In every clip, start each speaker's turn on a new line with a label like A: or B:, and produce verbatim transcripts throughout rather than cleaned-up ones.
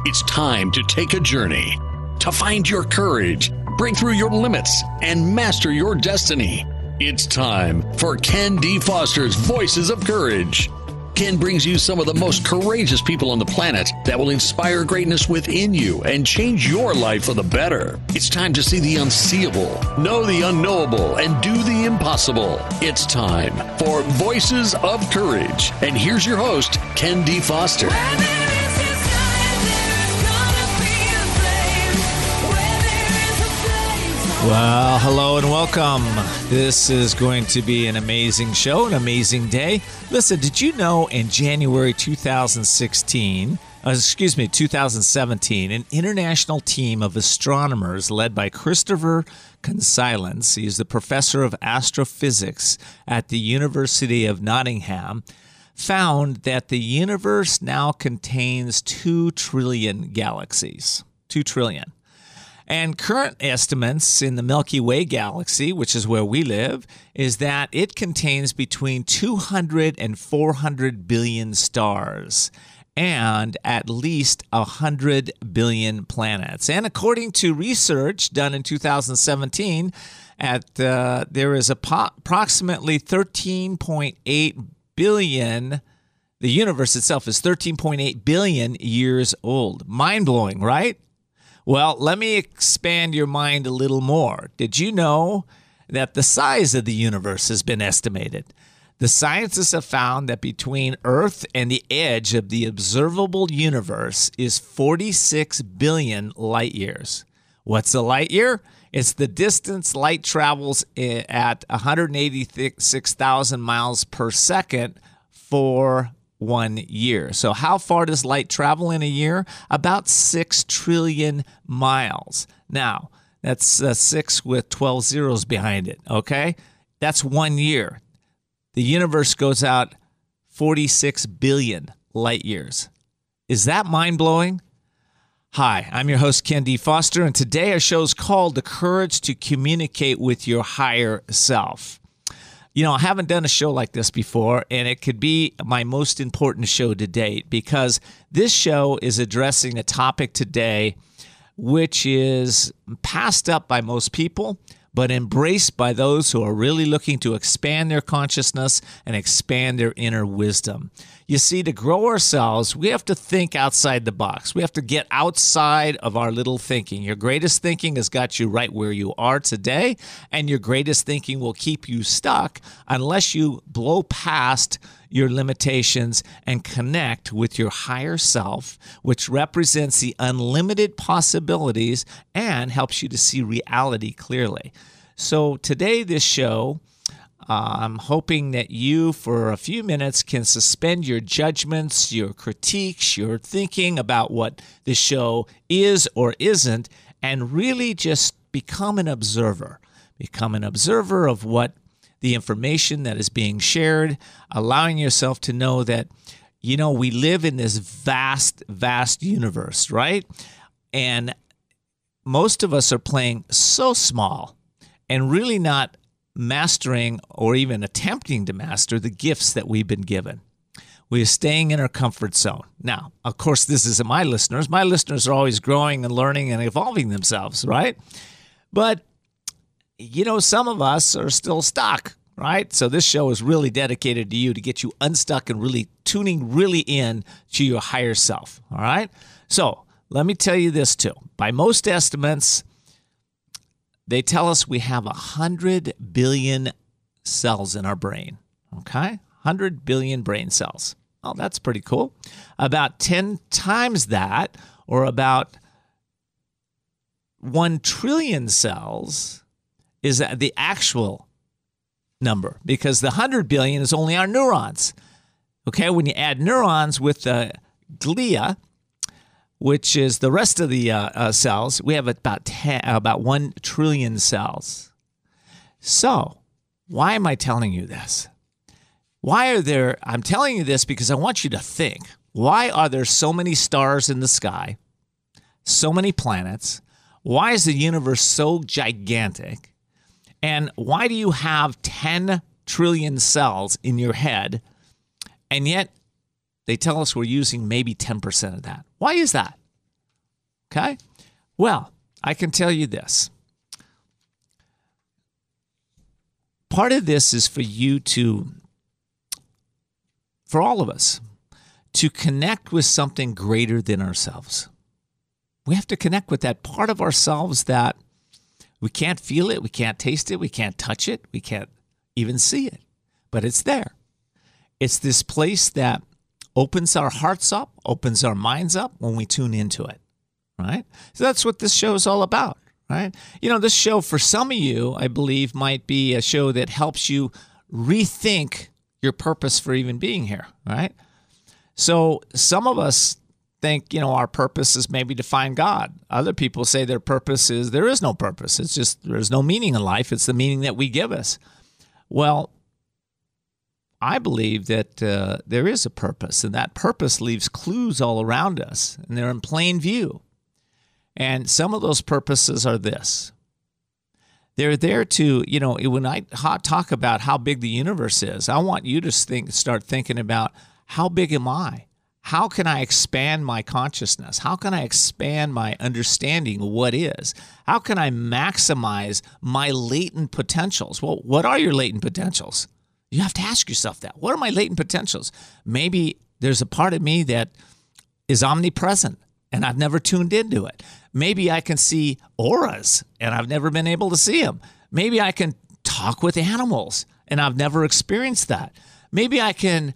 A: It's time to take a journey, to find your courage, break through your limits, and master your destiny. It's time for Ken D. Foster's Voices of Courage. Ken brings you some of the most courageous people on the planet that will inspire greatness within you and change your life for the better. It's time to see the unseeable, know the unknowable, and do the impossible. It's time for Voices of Courage. And here's your host, Ken D. Foster.
B: Well, hello and welcome. This is going to be an amazing show, an amazing day. Listen, did you know in January two thousand sixteen, uh, excuse me, two thousand seventeen, an international team of astronomers led by Christopher Consilience, he is the professor of astrophysics at the University of Nottingham, found that the universe now contains two trillion galaxies. Two trillion. And current estimates in the Milky Way galaxy, which is where we live, is that it contains between two hundred and four hundred billion stars and at least one hundred billion planets. And according to research done in two thousand seventeen, at uh, there is po- approximately thirteen point eight billion. The universe itself is thirteen point eight billion years old. Mind-blowing, right? Well, let me expand your mind a little more. Did you know that the size of the universe has been estimated? The scientists have found that between Earth and the edge of the observable universe is forty-six billion light years. What's a light year? It's the distance light travels at one hundred eighty-six thousand miles per second for one year. So how far does light travel in a year? About six trillion miles. Now, that's uh, six with twelve zeros behind it, okay? That's one year. The universe goes out forty-six billion light years. Is that mind-blowing? Hi, I'm your host, Ken D. Foster, and today our show is called The Courage to Communicate with Your Higher Self. You know, I haven't done a show like this before, and it could be my most important show to date because this show is addressing a topic today which is passed up by most people, but embraced by those who are really looking to expand their consciousness and expand their inner wisdom. You see, to grow ourselves, we have to think outside the box. We have to get outside of our little thinking. Your greatest thinking has got you right where you are today, and your greatest thinking will keep you stuck unless you blow past your limitations and connect with your higher self, which represents the unlimited possibilities and helps you to see reality clearly. So today, this show, Uh, I'm hoping that you, for a few minutes, can suspend your judgments, your critiques, your thinking about what this show is or isn't, and really just become an observer. Become an observer of what the information that is being shared, allowing yourself to know that, you know, we live in this vast, vast universe, right? And most of us are playing so small and really not mastering or even attempting to master the gifts that we've been given. We are staying in our comfort zone. Now, of course, this isn't my listeners. My listeners are always growing and learning and evolving themselves, right? But, you know, some of us are still stuck, right? So this show is really dedicated to you to get you unstuck and really tuning really in to your higher self, all right? So let me tell you this too. By most estimates, they tell us we have one hundred billion cells in our brain, okay? one hundred billion brain cells. Oh, that's pretty cool. About ten times that, or about one trillion cells, is the actual number because the one hundred billion is only our neurons, okay? When you add neurons with the glia, which is the rest of the uh, uh, cells, we have about ten, about one trillion cells. So, why am I telling you this? Why are there, I'm telling you this because I want you to think, why are there so many stars in the sky, so many planets? Why is the universe so gigantic? And why do you have ten trillion cells in your head, and yet they tell us we're using maybe ten percent of that? Why is that? Okay? Well, I can tell you this. Part of this is for you to, for all of us, to connect with something greater than ourselves. We have to connect with that part of ourselves that we can't feel it, we can't taste it, we can't touch it, we can't even see it, but it's there. It's this place that opens our hearts up, opens our minds up when we tune into it, right? So that's what this show is all about, right? You know, this show for some of you, I believe, might be a show that helps you rethink your purpose for even being here, right? So some of us think, you know, our purpose is maybe to find God. Other people say their purpose is there is no purpose. It's just there's no meaning in life. It's the meaning that we give us. Well, I believe that uh, there is a purpose, and that purpose leaves clues all around us, and they're in plain view. And some of those purposes are this. They're there to, you know, when I talk about how big the universe is, I want you to think, start thinking about how big am I? How can I expand my consciousness? How can I expand my understanding of what is? How can I maximize my latent potentials? Well, what are your latent potentials? You have to ask yourself that. What are my latent potentials? Maybe there's a part of me that is omnipresent and I've never tuned into it. Maybe I can see auras and I've never been able to see them. Maybe I can talk with animals and I've never experienced that. Maybe I can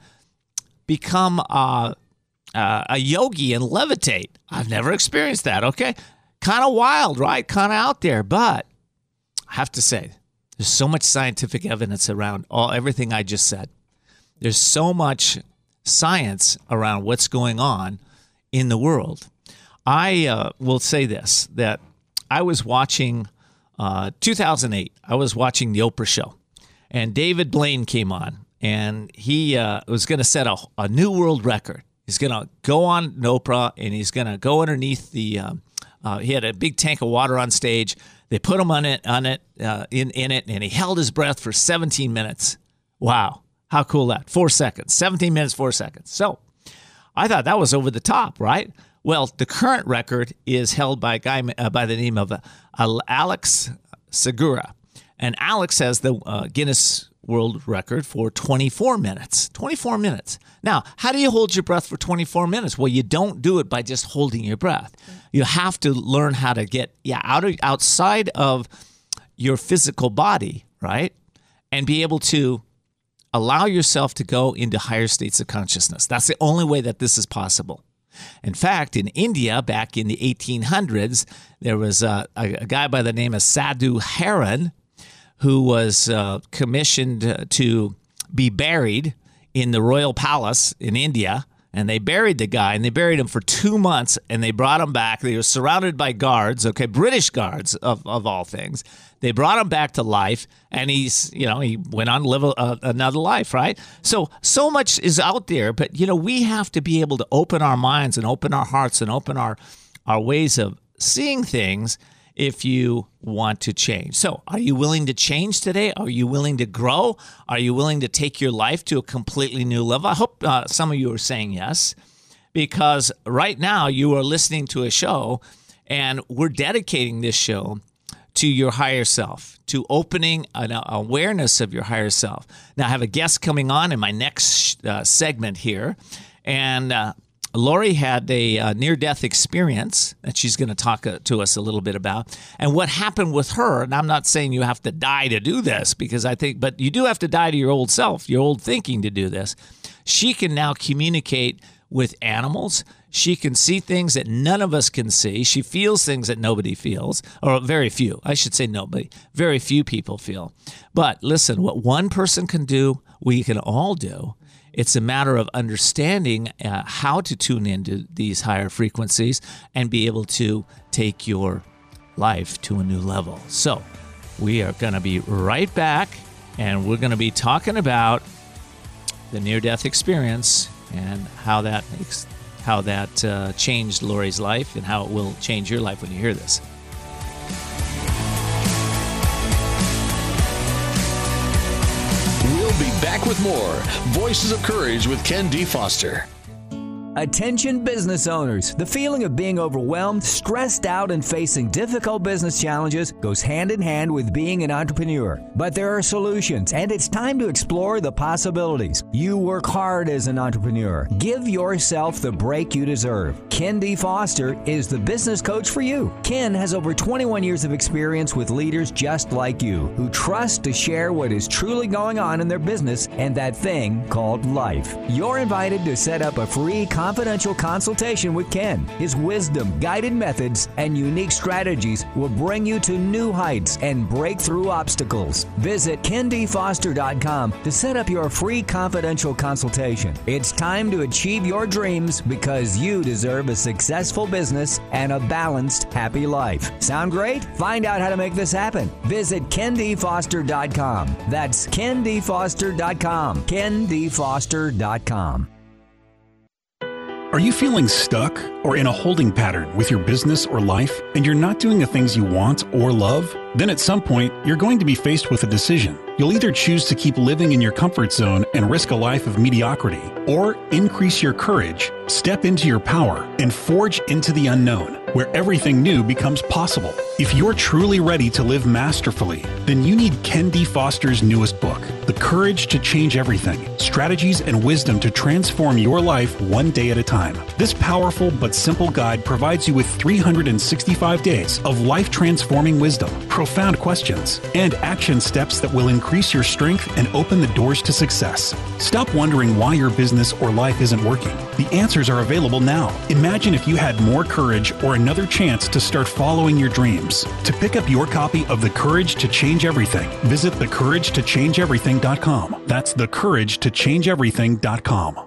B: become uh, uh, a yogi and levitate. I've never experienced that, okay? Kind of wild, right? Kind of out there. But I have to say, there's so much scientific evidence around all everything I just said. There's so much science around what's going on in the world. I uh, will say this, that I was watching, uh, two thousand eight, I was watching The Oprah Show, and David Blaine came on, and he uh, was going to set a, a new world record. He's going to go on Oprah, and he's going to go underneath the, um, uh, he had a big tank of water on stage. They put him on it, on it, uh, in, in it, and he held his breath for seventeen minutes. Wow. How cool that? Four seconds. seventeen minutes, four seconds. So I thought that was over the top, right? Well, the current record is held by a guy uh, by the name of uh, Alex Segura. And Alex has the uh, Guinness World Record for twenty-four minutes. twenty-four minutes. Now, how do you hold your breath for twenty-four minutes? Well, you don't do it by just holding your breath. You have to learn how to get yeah out of, outside of your physical body, right? And be able to allow yourself to go into higher states of consciousness. That's the only way that this is possible. In fact, in India, back in the eighteen hundreds, there was a, a, a guy by the name of Sadhu Haran who was uh, commissioned to be buried in the royal palace in India. And they buried the guy, and they buried him for two months, and they brought him back. They were surrounded by guards, okay, British guards of, of all things. They brought him back to life, and he's, you know, he went on to live a, another life, right? So, so much is out there, but, you know, we have to be able to open our minds and open our hearts and open our, our ways of seeing things if you want to change. So, are you willing to change today? Are you willing to grow? Are you willing to take your life to a completely new level? I hope uh, some of you are saying yes, because right now you are listening to a show, and we're dedicating this show to your higher self, to opening an awareness of your higher self. Now, I have a guest coming on in my next uh, segment here, and uh, Lori had a uh, near-death experience that she's going to talk uh, to us a little bit about. And what happened with her, and I'm not saying you have to die to do this, because I think, but you do have to die to your old self, your old thinking to do this. She can now communicate with animals. She can see things that none of us can see. She feels things that nobody feels, or very few. I should say nobody. Very few people feel. But listen, what one person can do, we can all do. It's a matter of understanding uh, how to tune into these higher frequencies and be able to take your life to a new level. So we are going to be right back, and we're going to be talking about the near-death experience and how that makes, how that uh, changed Lori's life and how it will change your life when you hear this.
A: We'll be back with more Voices of Courage with Ken D. Foster.
C: Attention business owners. The feeling of being overwhelmed, stressed out, and facing difficult business challenges goes hand in hand with being an entrepreneur. But there are solutions, and it's time to explore the possibilities. You work hard as an entrepreneur. Give yourself the break you deserve. Ken D. Foster is the business coach for you. Ken has over twenty-one years of experience with leaders just like you, who trust to share what is truly going on in their business and that thing called life. You're invited to set up a free confidential consultation with Ken. His wisdom, guided methods, and unique strategies will bring you to new heights and break through obstacles. Visit ken d foster dot com to set up your free confidential consultation. It's time to achieve your dreams because you deserve a successful business and a balanced, happy life. Sound great? Find out how to make this happen. Visit ken d foster dot com. That's ken d foster dot com. ken d foster dot com.
D: Are you feeling stuck or in a holding pattern with your business or life and you're not doing the things you want or love? Then at some point, you're going to be faced with a decision. You'll either choose to keep living in your comfort zone and risk a life of mediocrity, or increase your courage, step into your power, and forge into the unknown, where everything new becomes possible. If you're truly ready to live masterfully, then you need Ken D. Foster's newest book, The Courage to Change Everything, Strategies and Wisdom to Transform Your Life One Day at a Time. This powerful but simple guide provides you with three hundred sixty-five days of life-transforming wisdom, profound questions, and action steps that will increase your strength and open the doors to success. Stop wondering why your business or life isn't working. The answers are available now. Imagine if you had more courage or another chance to start following your dreams. To pick up your copy of The Courage to Change Everything, visit the courage to change everything dot com. That's the courage to change everything dot com.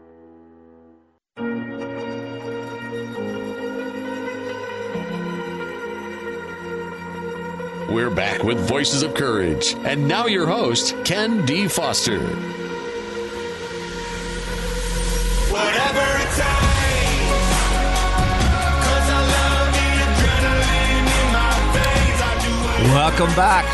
A: We're back with Voices of Courage. And now your host, Ken D. Foster.
E: Whatever it takes, 'cause I love the adrenaline in my veins. I do whatever.
B: Welcome back.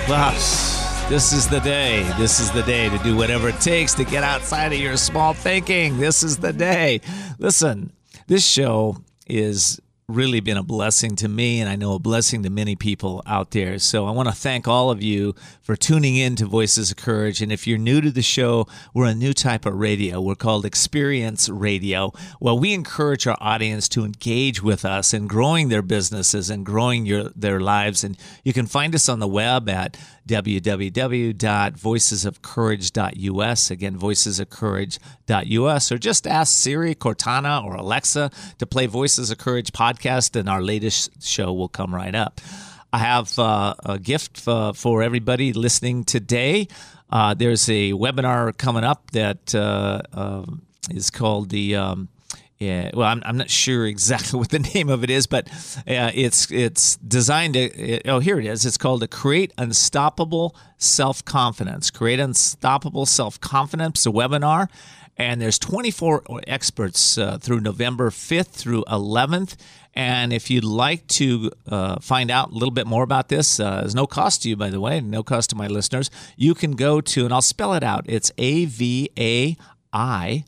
B: Well, this is the day. This is the day to do whatever it takes to get outside of your small thinking. This is the day. Listen, this show is really been a blessing to me, and I know a blessing to many people out there. So I want to thank all of you for tuning in to Voices of Courage. And if you're new to the show, we're a new type of radio. We're called Experience Radio. Well, we encourage our audience to engage with us in growing their businesses and growing your their lives. And you can find us on the web at w w w dot voices of courage dot u s. Again, voices of courage dot u s. Or just ask Siri, Cortana, or Alexa to play Voices of Courage podcast, and our latest show will come right up. I have uh, a gift uh, for everybody listening today. Uh, there's a webinar coming up that uh, uh, is called the... Um, Yeah, well, I'm I'm not sure exactly what the name of it is, but uh, it's it's designed to. It, oh, here it is. It's called to Create Unstoppable Self-Confidence. Create Unstoppable Self-Confidence, a webinar, and there's twenty-four experts uh, through November fifth through eleventh. And if you'd like to uh, find out a little bit more about this, uh, there's no cost to you, by the way, no cost to my listeners. You can go to, and I'll spell it out. It's A V A I.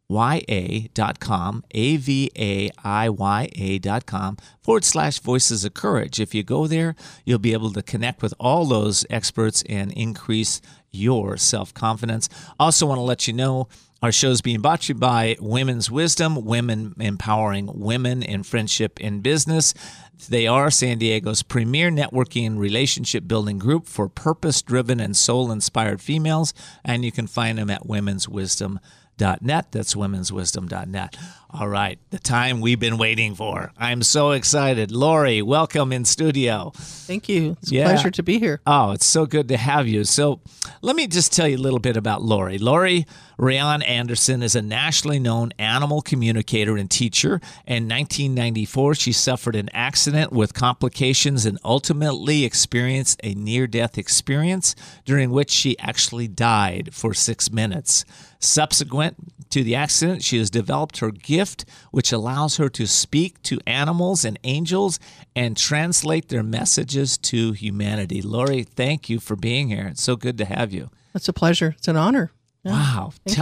B: Y-A dot com, A V A I Y A dot com forward slash Voices of Courage. If you go there, you'll be able to connect with all those experts and increase your self-confidence. Also want to let you know our show is being brought to you by Women's Wisdom, women empowering women in friendship and business. They are San Diego's premier networking and relationship building group for purpose-driven and soul-inspired females, and you can find them at women's wisdom dot net. That's women's wisdom dot net. All right, the time we've been waiting for. I'm so excited. Lori, welcome in studio.
F: Thank you. It's a
B: Yeah.
F: pleasure to be here.
B: Oh, it's so good to have you. So let me just tell you a little bit about Lori. Lori Rayon Anderson is a nationally known animal communicator and teacher. In nineteen ninety-four, she suffered an accident with complications and ultimately experienced a near-death experience during which she actually died for six minutes. Subsequent to the accident, she has developed her gift, which allows her to speak to animals and angels and translate their messages to humanity. Lori, thank you for being here. It's so good to have you.
F: It's a pleasure. It's an honor. Yeah.
B: Wow.
F: Thank
B: Tell
F: you.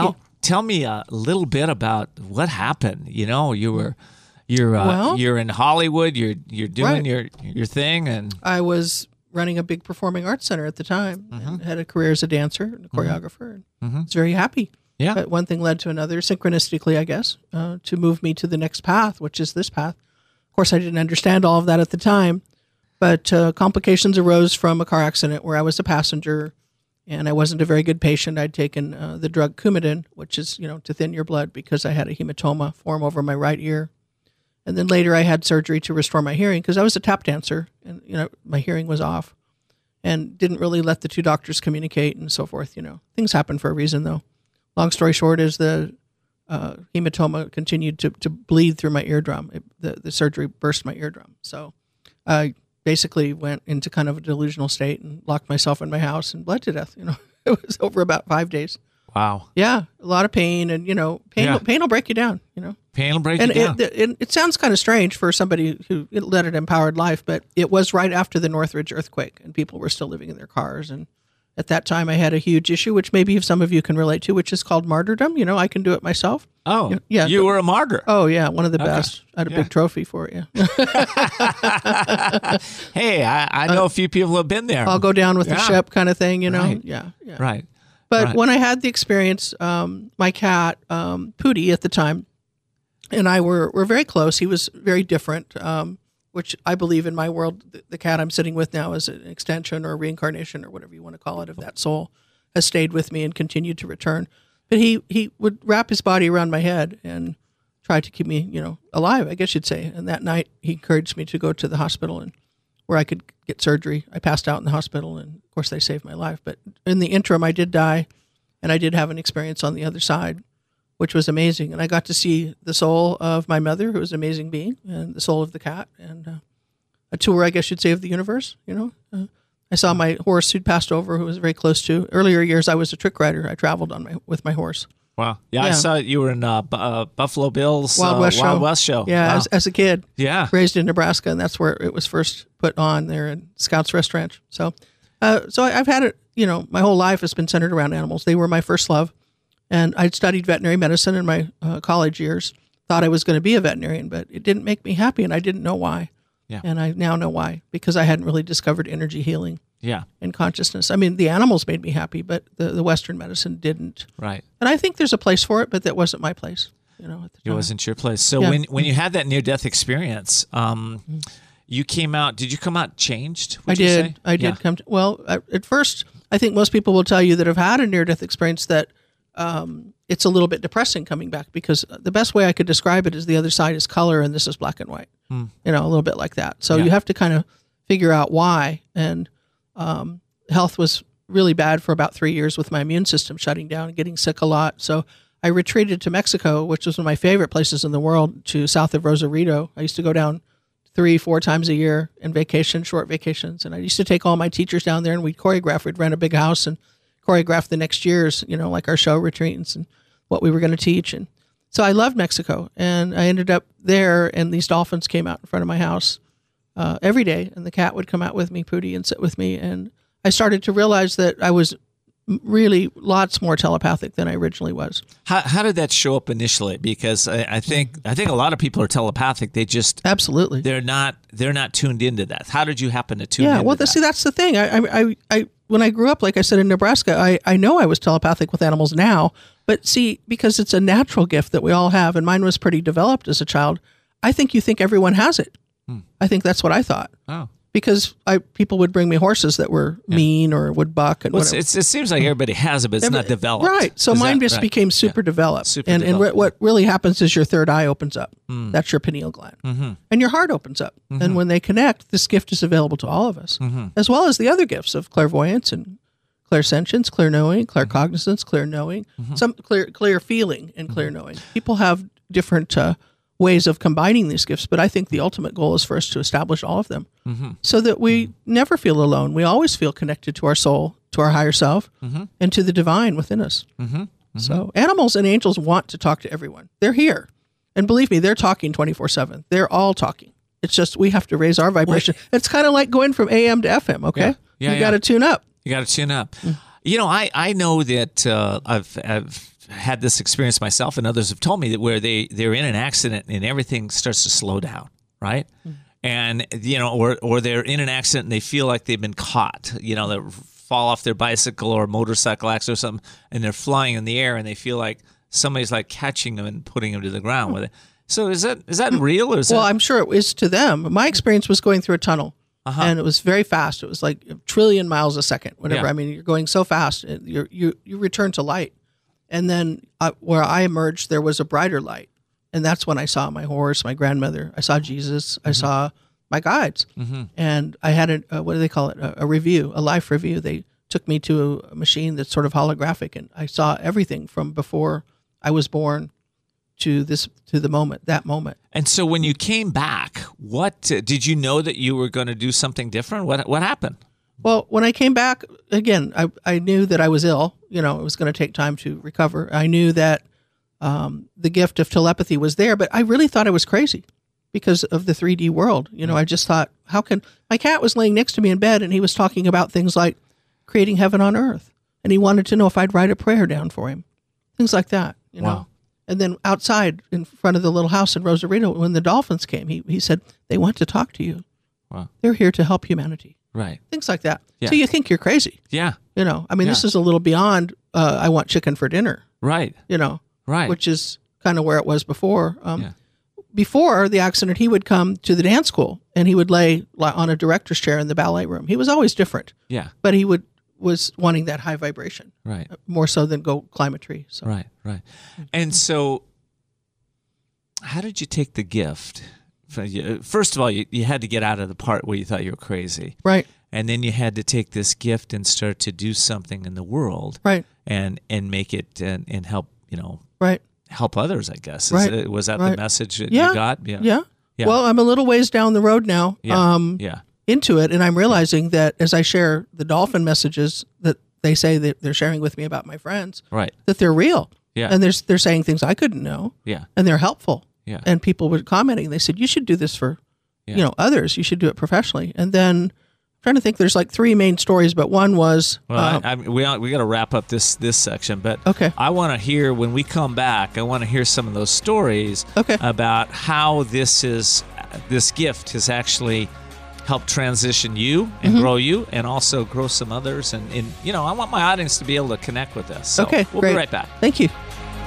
B: tell me a little bit about what happened. You know, you were you're uh,
F: Well-
B: you're in Hollywood. You're you're doing
F: Right.
B: your your thing, and
F: I was running a big performing arts center at the time. And had a career as a dancer and a choreographer. And was very happy.
B: yeah,
F: But one thing led to another, synchronistically, I guess, uh, to move me to the next path, which is this path. Of course, I didn't understand all of that at the time, but uh, complications arose from a car accident where I was a passenger, and I wasn't a very good patient. I'd taken uh, the drug Coumadin, which is, you know, to thin your blood, because I had a hematoma form over my right ear. And then later I had surgery to restore my hearing because I was a tap dancer, and, you know, my hearing was off, and didn't really let the two doctors communicate and so forth. You know, things happen for a reason, though. Long story short is the uh, hematoma continued to, to bleed through my eardrum. It, the, the surgery burst my eardrum. So I basically went into kind of a delusional state and locked myself in my house and bled to death. You know, it was over about five days.
B: wow,
F: Yeah, a lot of pain, and, you know, pain,
B: Yeah.
F: pain will break you down, you know.
B: pain will break
F: And
B: you down.
F: it, it, it sounds kind of strange for somebody who led an empowered life, but it was right after the Northridge earthquake, and people were still living in their cars. And at that time, I had a huge issue, which maybe some of you can relate to, which is called martyrdom. You know, I can do it myself.
B: oh,
F: yeah,
B: you
F: but-
B: were a martyr.
F: Oh, yeah, one of the best. I had a
B: Yeah.
F: big trophy for it, yeah.
B: Hey, I, I know a few people who have been there.
F: I'll go down with the
B: Yeah.
F: ship kind of thing, you know?
B: Right.
F: Yeah, yeah.
B: Right.
F: But
B: Right.
F: when I had the experience, um, my cat, um, Pootie at the time, and I were, were very close. He was very different, um, which I believe in my world, the, the cat I'm sitting with now is an extension or a reincarnation or whatever you want to call it of that soul, has stayed with me and continued to return. But he, he would wrap his body around my head and try to keep me, you know, alive, I guess you'd say. And that night he encouraged me to go to the hospital and where I could get surgery. I passed out in the hospital, and of course they saved my life. But in the interim, I did die, and I did have an experience on the other side, which was amazing. And I got to see the soul of my mother, who was an amazing being, and the soul of the cat, and uh, a tour, I guess you'd say, of the universe. You know, uh, I saw my horse who'd passed over, who was very close to. Earlier years, I was a trick rider. I traveled on my with my horse.
B: Wow. Yeah, I
F: Yeah.
B: saw you were in uh, Bu- uh, Buffalo Bill's
F: Wild
B: uh,
F: West
B: Wild
F: show.
B: West show.
F: Yeah,
B: Wow.
F: as, as a kid.
B: yeah.
F: Raised in Nebraska, and that's where it was first put on there in Scouts Rest Ranch. So, uh, so I- I've had it. You know, my whole life has been centered around animals. They were my first love, and I'd studied veterinary medicine in my uh, college years. Thought I was going to be a veterinarian, but it didn't make me happy, and I didn't know why.
B: Yeah.
F: And I now know why, because I hadn't really discovered energy healing
B: Yeah.
F: and consciousness. I mean, the animals made me happy, but the, the Western medicine didn't.
B: Right.
F: And I think there's a place for it, but that wasn't my place. You know, at the
B: It
F: time.
B: wasn't your place. So
F: Yeah.
B: when when you had that near death experience, um, you came out. Did you come out changed?
F: I
B: would you
F: did.
B: say?
F: I did
B: Yeah.
F: come to, well, I, at first, I think most people will tell you that have had a near death experience that um, it's a little bit depressing coming back, because the best way I could describe it is the other side is color and this is black and white, you know, a little bit like that. So
B: Yeah.
F: you have to kind of figure out why. And um, health was really bad for about three years with my immune system shutting down and getting sick a lot. So I retreated to Mexico, which was one of my favorite places in the world, to south of Rosarito. I used to go down three, four times a year in vacation, short vacations. And I used to take all my teachers down there, and we'd choreograph. We'd rent a big house and choreograph the next year's, you know, like our show retreats and what we were going to teach. And so I loved Mexico, and I ended up there, and these dolphins came out in front of my house uh, every day, and the cat would come out with me, Pootie, and sit with me. And I started to realize that I was m- really lots more telepathic than I originally was.
B: How, how did that show up initially? Because I, I think I think a lot of people are telepathic. They just
F: Absolutely.
B: they're not they're not tuned into that. How did you happen to tune
F: Yeah,
B: into
F: well,
B: that?
F: see, that's the thing. I, I, I, I, when I grew up, like I said, in Nebraska, I, I know I was telepathic with animals now, but see, because it's a natural gift that we all have, and mine was pretty developed as a child, I think you think everyone has it. I think that's what I thought.
B: Oh.
F: Because I people would bring me horses that were mean or would buck and
B: Well, it's,
F: whatever.
B: it's, it seems like everybody has it, but it's not developed.
F: Right. So
B: Is
F: mine
B: that
F: just
B: right?
F: became super
B: Yeah.
F: developed.
B: Super
F: and and
B: developed,
F: what, what really happens is your third eye opens up.
B: Mm.
F: That's your pineal gland. Mm-hmm. And your heart opens up.
B: Mm-hmm.
F: And when they connect, this gift is available to all of us,
B: Mm-hmm.
F: as well as the other gifts of clairvoyance and clairsentience, clear knowing,
B: Mm-hmm.
F: claircognizance, clear knowing, some clear clear feeling and clear
B: Mm-hmm.
F: knowing. People have different uh, ways of combining these gifts, but I think the ultimate goal is for us to establish all of them
B: Mm-hmm.
F: so that we never feel alone. We always feel connected to our soul, to our higher self,
B: Mm-hmm.
F: and to the divine within us. So animals and angels want to talk to everyone. They're here. And believe me, they're talking twenty-four seven. They're all talking. It's just we have to raise our vibration. It's kind of like going from A M to F M, okay?
B: Yeah. Yeah,
F: you got to
B: yeah.
F: tune up.
B: You got to tune up. You know, I, I know that uh, I've, I've had this experience myself, and others have told me that where they they're in an accident and everything starts to slow down, right? Mm-hmm. And you know, or or they're in an accident and they feel like they've been caught. You know, they fall off their bicycle or motorcycle accident or something, and they're flying in the air, and they feel like somebody's like catching them and putting them to the ground
F: mm-hmm.
B: with it. So is that is that real or is
F: well,
B: that?
F: I'm sure it is to them. My experience was going through a tunnel, uh-huh. and it was very fast. It was like a trillion miles a second, whatever.
B: Yeah.
F: I mean, you're going so fast, you you you return to light, and then uh, where I emerged, there was a brighter light, and that's when I saw my horse, my grandmother. I saw Jesus. Mm-hmm. I saw my guides, mm-hmm. and I had a, a what do they call it? A, a review, a life review. They took me to a machine that's sort of holographic, and I saw everything from before I was born to this to the moment, that moment.
B: And so when you came back, what uh, did you know that you were going to do something different? What what happened?
F: Well, when I came back, again, I, I knew that I was ill. You know, it was going to take time to recover. I knew that um, the gift of telepathy was there, but I really thought I was crazy because of the three D world. You know, I just thought, how can... My cat was laying next to me in bed, and he was talking about things like creating heaven on earth, and he wanted to know if I'd write a prayer down for him. Things like that, you know.
B: Wow.
F: And then outside in front of the little house in Rosarito, when the dolphins came, he, he said, they want to talk to you.
B: Wow.
F: They're here to help humanity.
B: Right.
F: Things like that.
B: Yeah.
F: So you think you're crazy.
B: Yeah.
F: You know, I mean,
B: Yeah.
F: this is a little beyond, uh, I want chicken for dinner,
B: Right.
F: you know,
B: Right.
F: which is kind of where it was before. Um,
B: Yeah.
F: Before the accident, he would come to the dance school and he would lay li- on a director's chair in the ballet room. He was always different,
B: Yeah.
F: but he would was wanting that high vibration,
B: Right.
F: more so than go climb a tree. So.
B: Right. Right. And so, how did you take the gift? First of all, you, you had to get out of the part where you thought you were crazy.
F: Right.
B: And then you had to take this gift and start to do something in the world.
F: Right.
B: And and make it and, and help, you know,
F: Right.
B: help others, I guess. Is
F: Right.
B: it, was that
F: Right.
B: the message that
F: Yeah.
B: you got?
F: Yeah.
B: Yeah.
F: Well, I'm a little ways down the road now.
B: Yeah.
F: Um,
B: yeah.
F: into it, and I'm realizing that as I share the dolphin messages that they say that they're sharing with me about my friends,
B: Right.
F: that they're real.
B: Yeah.
F: And they're, they're saying things I couldn't know,
B: Yeah.
F: and they're helpful.
B: Yeah.
F: And people were commenting. They said, you should do this for,
B: Yeah.
F: you know, others. You should do it professionally. And then I'm trying to think, there's like three main stories, but one was,
B: Well,
F: uh,
B: I, I, we we got to wrap up this this section, but
F: Okay.
B: I want to hear when we come back. I want to hear some of those stories
F: Okay.
B: about how this is this gift has actually helped transition you and
F: Mm-hmm.
B: grow you, and also grow some others. And, and you know, I want my audience to be able to connect with this. So
F: okay,
B: we'll
F: great.
B: be right back.
F: Thank you.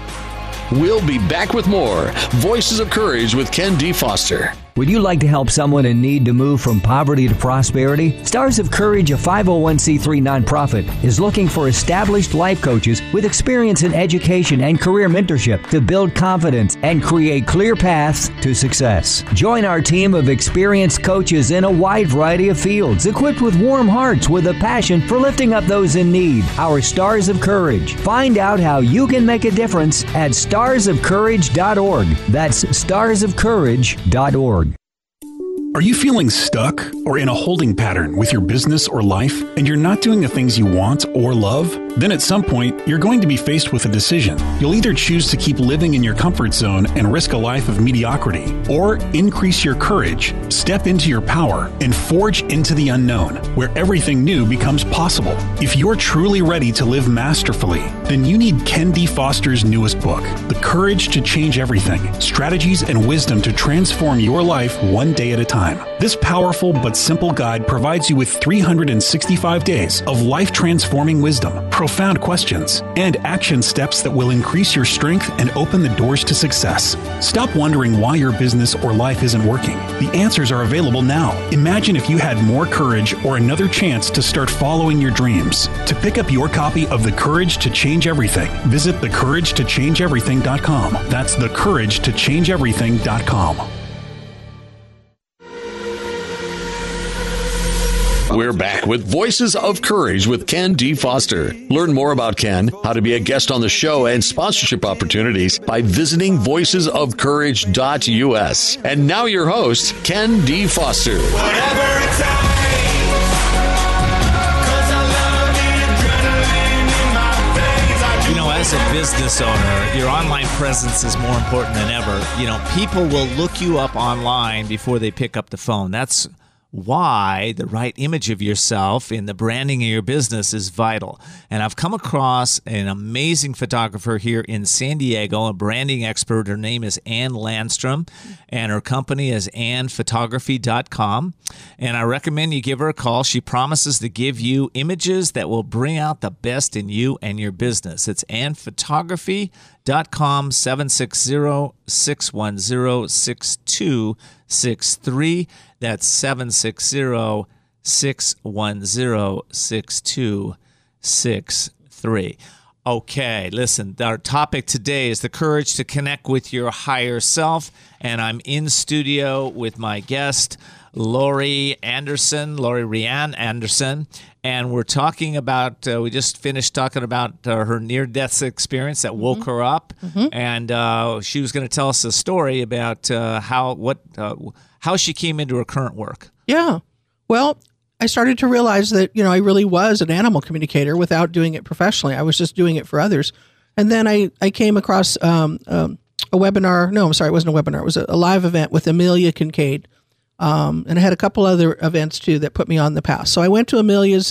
A: We'll be back with more Voices of Courage with Ken D. Foster.
C: Would you like to help someone in need to move from poverty to prosperity? Stars of Courage, a five oh one c three nonprofit, is looking for established life coaches with experience in education and career mentorship to build confidence and create clear paths to success. Join our team of experienced coaches in a wide variety of fields, equipped with warm hearts with a passion for lifting up those in need. Our Stars of Courage. Find out how you can make a difference at stars of courage dot org. That's stars of courage dot org.
D: Are you feeling stuck or in a holding pattern with your business or life, and you're not doing the things you want or love? Then at some point, you're going to be faced with a decision. You'll either choose to keep living in your comfort zone and risk a life of mediocrity, or increase your courage, step into your power, and forge into the unknown, where everything new becomes possible. If you're truly ready to live masterfully, then you need Ken D. Foster's newest book, The Courage to Change Everything: Strategies and Wisdom to Transform Your Life One Day at a Time. This powerful but simple guide provides you with three hundred sixty-five days of life-transforming wisdom, profound questions, and action steps that will increase your strength and open the doors to success. Stop wondering why your business or life isn't working. The answers are available now. Imagine if you had more courage or another chance to start following your dreams. To pick up your copy of The Courage to Change Everything, visit the courage to change everything dot com. That's the courage to change everything dot com.
A: We're back with Voices of Courage with Ken D. Foster. Learn more about Ken, how to be a guest on the show, and sponsorship opportunities by visiting voices of courage dot u s. And now your host, Ken D. Foster.
E: Whatever it takes, 'cause I love the adrenaline in my veins. I do
B: You know, as a business owner, your online presence is more important than ever. You know, people will look you up online before they pick up the phone. That's why the right image of yourself in the branding of your business is vital. And I've come across an amazing photographer here in San Diego, a branding expert. Her name is Ann Landstrom, and her company is ann photography dot com. And I recommend you give her a call. She promises to give you images that will bring out the best in you and your business. It's ann photography dot com, seven six zero, six one zero, six two six three. That's seven six zero, six one zero, six two six three. Okay, listen, our topic today is the courage to connect with your higher self, and I'm in studio with my guest, Lori Anderson, Lori Rianne Anderson, and we're talking about, uh, we just finished talking about uh, her near-death experience that woke mm-hmm. her up, mm-hmm. and uh, she was going to tell us a story about uh, how what uh, how she came into her current work.
F: Yeah, well, I started to realize that, you know, I really was an animal communicator without doing it professionally. I was just doing it for others. And then I, I came across um, um, a webinar. No, I'm sorry, it wasn't a webinar. It was a, a live event with Amelia Kincaid. Um, and I had a couple other events, too, that put me on the path. So I went to Amelia's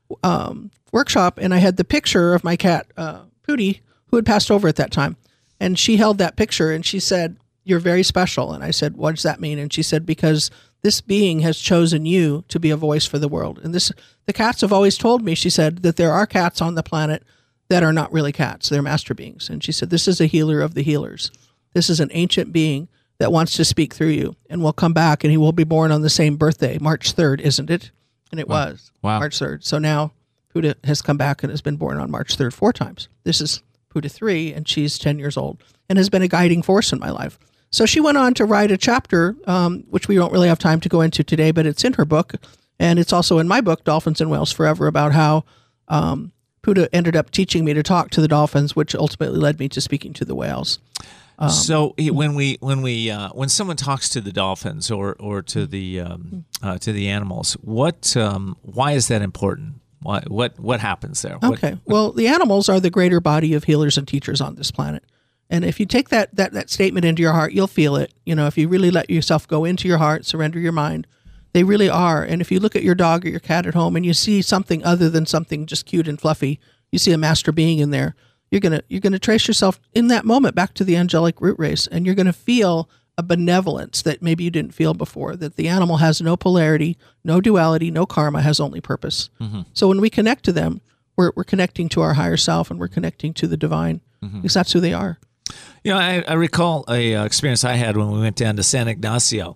F: um, workshop, and I had the picture of my cat, uh, Pootie, who had passed over at that time. And she held that picture, and she said, "You're very special." And I said, "What does that mean?" And she said, "Because this being has chosen you to be a voice for the world." And this, the cats have always told me, she said, that there are cats on the planet that are not really cats. They're master beings. And she said, this is a healer of the healers. This is an ancient being that wants to speak through you and will come back, and he will be born on the same birthday, March third, isn't it? And it
B: Wow.
F: was
B: Wow.
F: March third. So now Puda has come back and has been born on March third four times. This is Puda three, and she's ten years old and has been a guiding force in my life. So she went on to write a chapter, um, which we don't really have time to go into today, but it's in her book. And it's also in my book, Dolphins and Whales Forever, about how um, Puda ended up teaching me to talk to the dolphins, which ultimately led me to speaking to the whales. Um,
B: so when we when we uh, when someone talks to the dolphins or or to the um, uh, to the animals, what um, why is that important? Why, what what happens there? What,
F: okay. Well, the animals are the greater body of healers and teachers on this planet. And if you take that, that that statement into your heart, you'll feel it. You know, if you really let yourself go into your heart, surrender your mind, they really are. And if you look at your dog or your cat at home and you see something other than something just cute and fluffy, you see a master being in there, you're gonna you're gonna trace yourself in that moment back to the angelic root race, and you're gonna feel a benevolence that maybe you didn't feel before. That the animal has no polarity, no duality, no karma, has only purpose. Mm-hmm. So when we connect to them, we're we're connecting to our higher self, and we're connecting to the divine, mm-hmm. because that's who they are.
B: You know, I, I recall a uh, experience I had when we went down to San Ignacio,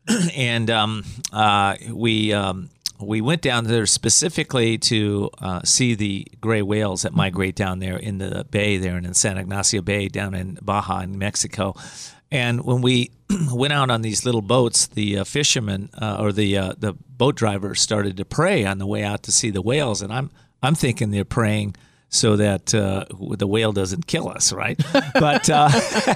B: and um, uh, we um, we went down there specifically to uh, see the gray whales that migrate down there in the bay there in San Ignacio Bay down in Baja in Mexico. And when we went out on these little boats, the uh, fishermen uh, or the uh, the boat drivers started to pray on the way out to see the whales, and I'm I'm thinking they're praying so that uh, the whale doesn't kill us, right? But uh,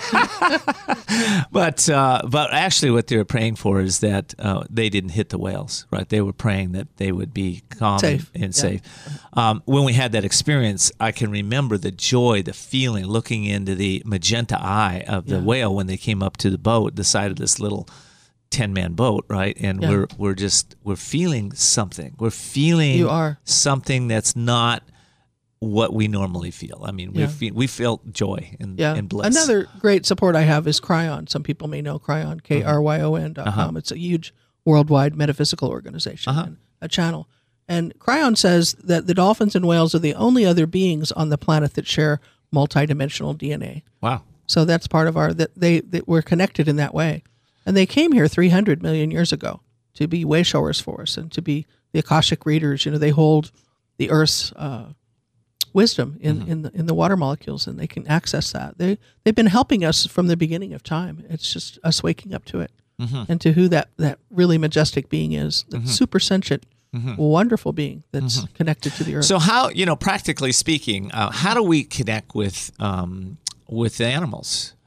B: but uh, but actually, what they were praying for is that uh, they didn't hit the whales, right? They were praying that they would be calm
F: Safe.
B: and, and
F: Yeah.
B: safe. Um, when we had that experience, I can remember the joy, the feeling, looking into the magenta eye of the
F: Yeah.
B: whale when they came up to the boat, the side of this little ten-man boat, right? And
F: Yeah.
B: we're we're just we're feeling something. We're feeling
F: You are.
B: something that's not what we normally feel. I mean, we
F: Yeah.
B: feel, we felt joy and,
F: Yeah.
B: and bliss.
F: Another great support I have is Cryon. Some people may know Cryon, K R Y O N dot com.
B: Uh-huh.
F: It's a huge worldwide metaphysical organization,
B: Uh-huh.
F: and a channel. And Cryon says that the dolphins and whales are the only other beings on the planet that share multidimensional D N A.
B: Wow.
F: So that's part of our, that they, that we're connected in that way. And they came here three hundred million years ago to be way showers for us and to be the Akashic readers. You know, they hold the Earth's uh, wisdom in,
B: Mm-hmm.
F: in, the, in the water molecules, and they can access that. They, they've been helping us from the beginning of time. It's just us waking up to it
B: Mm-hmm.
F: and to who that, that really majestic being is, that super sentient, wonderful being that's connected to the Earth.
B: So how, you know, practically speaking, uh, how do we connect with um, with the animals?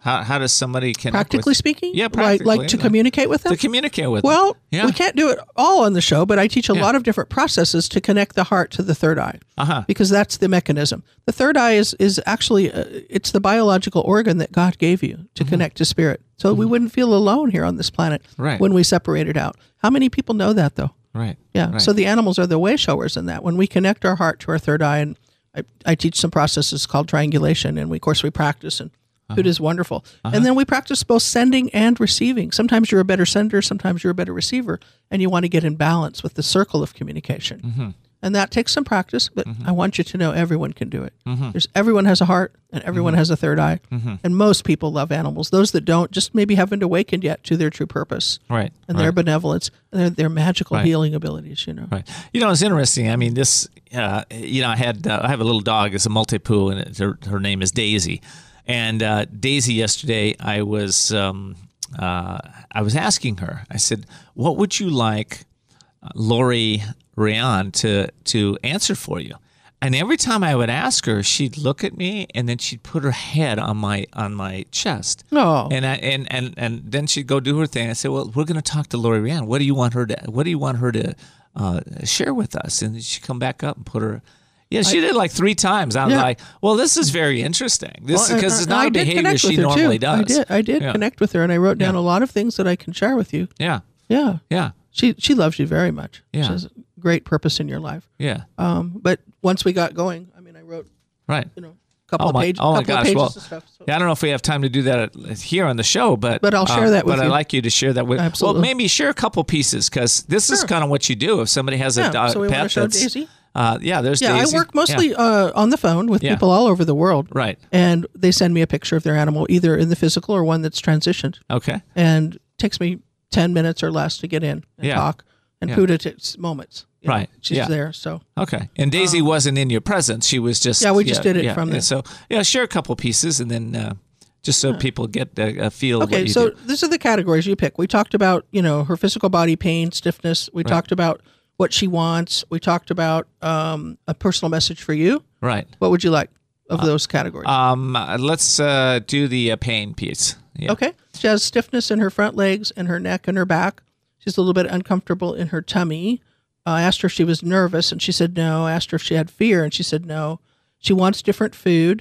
B: How how does somebody connect?
F: Practically
B: with,
F: speaking?
B: Yeah,
F: Like,
B: practically.
F: like to communicate with them?
B: To communicate with
F: Well,
B: them. Yeah.
F: we can't do it all on the show, but I teach a
B: Yeah.
F: lot of different processes to connect the heart to the third eye,
B: Uh-huh.
F: because that's the mechanism. The third eye is is actually uh, it's the biological organ that God gave you to connect to spirit, so we wouldn't feel alone here on this planet
B: Right.
F: when we separate it out. How many people know that though?
B: Right.
F: Yeah.
B: Right.
F: So the animals are the way showers in that. When we connect our heart to our third eye, and I, I teach some processes called triangulation, and we, of course we practice, and
B: Uh-huh.
F: it is wonderful. And then we practice both sending and receiving. Sometimes you're a better sender, sometimes you're a better receiver, and you want to get in balance with the circle of communication.
B: Mm-hmm.
F: And that takes some practice, but I want you to know everyone can do it.
B: Mm-hmm.
F: There's everyone has a heart, and everyone has a third eye. And most people love animals. Those that don't just maybe haven't awakened yet to their true purpose
B: Right.
F: and
B: right.
F: their benevolence and their, their magical
B: Right.
F: healing abilities, you know.
B: Right. You know, it's interesting. I mean, this. Uh, you know, I had uh, I have a little dog. It's a Maltipoo, and it, her, her name is Daisy. And uh, Daisy, yesterday, I was um, uh, I was asking her. I said, "What would you like uh, Lori Rian to to answer for you?" And every time I would ask her, she'd look at me, and then she'd put her head on my on my chest.
F: Oh.
B: And I and, and and then she'd go do her thing. I said, "Well, we're going to talk to Lori Rian. What do you want her to What do you want her to uh, share with us?" And then she'd come back up and put her. Yeah, she did like three times. I was
F: Yeah.
B: like, "Well, this is very interesting. This
F: Well,
B: because
F: and-
B: it's
F: and
B: not
F: I
B: a
F: did
B: behavior
F: connect
B: she
F: with her,
B: normally
F: too.
B: does."
F: I did. I did
B: Yeah.
F: connect with her, and I wrote down
B: Yeah.
F: a lot of things that I can share with you.
B: Yeah,
F: Yeah,
B: yeah,
F: she she loves you very much.
B: Yeah.
F: She has a great purpose in your life.
B: yeah.
F: Um, but once we got going, I mean, I wrote
B: Right.
F: you know a couple
B: Oh
F: of
B: my,
F: pages,
B: oh my
F: couple of
B: gosh!
F: pages
B: Well,
F: of stuff. So.
B: yeah, I don't know if we have time to do that at- here on the show, but
F: But I'll share
B: uh,
F: that with
B: But
F: you.
B: I'd like you to share that with.
F: Absolutely.
B: Well, maybe share a couple pieces because this is
F: Sure.
B: kind of what you do. If somebody has a
F: Yeah,
B: dog
F: so we wanna
B: pet
F: show
B: that's
F: Daisy?
B: Uh, yeah, there's
F: Yeah,
B: Daisy.
F: I work mostly
B: Yeah.
F: uh, on the phone with
B: Yeah.
F: people all over the world.
B: Right.
F: And they send me a picture of their animal, either in the physical or one that's transitioned.
B: Okay.
F: And it takes me ten minutes or less to get in and
B: Yeah.
F: talk. And
B: Yeah.
F: Puda takes moments. you know.
B: Right.
F: She's
B: Yeah.
F: there. So
B: Okay. And Daisy wasn't in your presence. She was just.
F: Yeah, we just did it
B: yeah,
F: from
B: yeah.
F: the-
B: So yeah, share a couple pieces and then uh, just so people get a, a feel of what
F: Okay,
B: you
F: so
B: do.
F: these are the categories you pick. We talked about, you know, her physical body pain, stiffness. We talked about what she wants. We talked about um, a personal message for you.
B: Right.
F: What would you like of those categories?
B: Um. uh, Let's uh, do the uh, pain piece. Yeah.
F: Okay. She has stiffness in her front legs and her neck and her back. She's a little bit uncomfortable in her tummy. Uh, I asked her if she was nervous, and she said no. I asked her if she had fear, and she said no. She wants different food.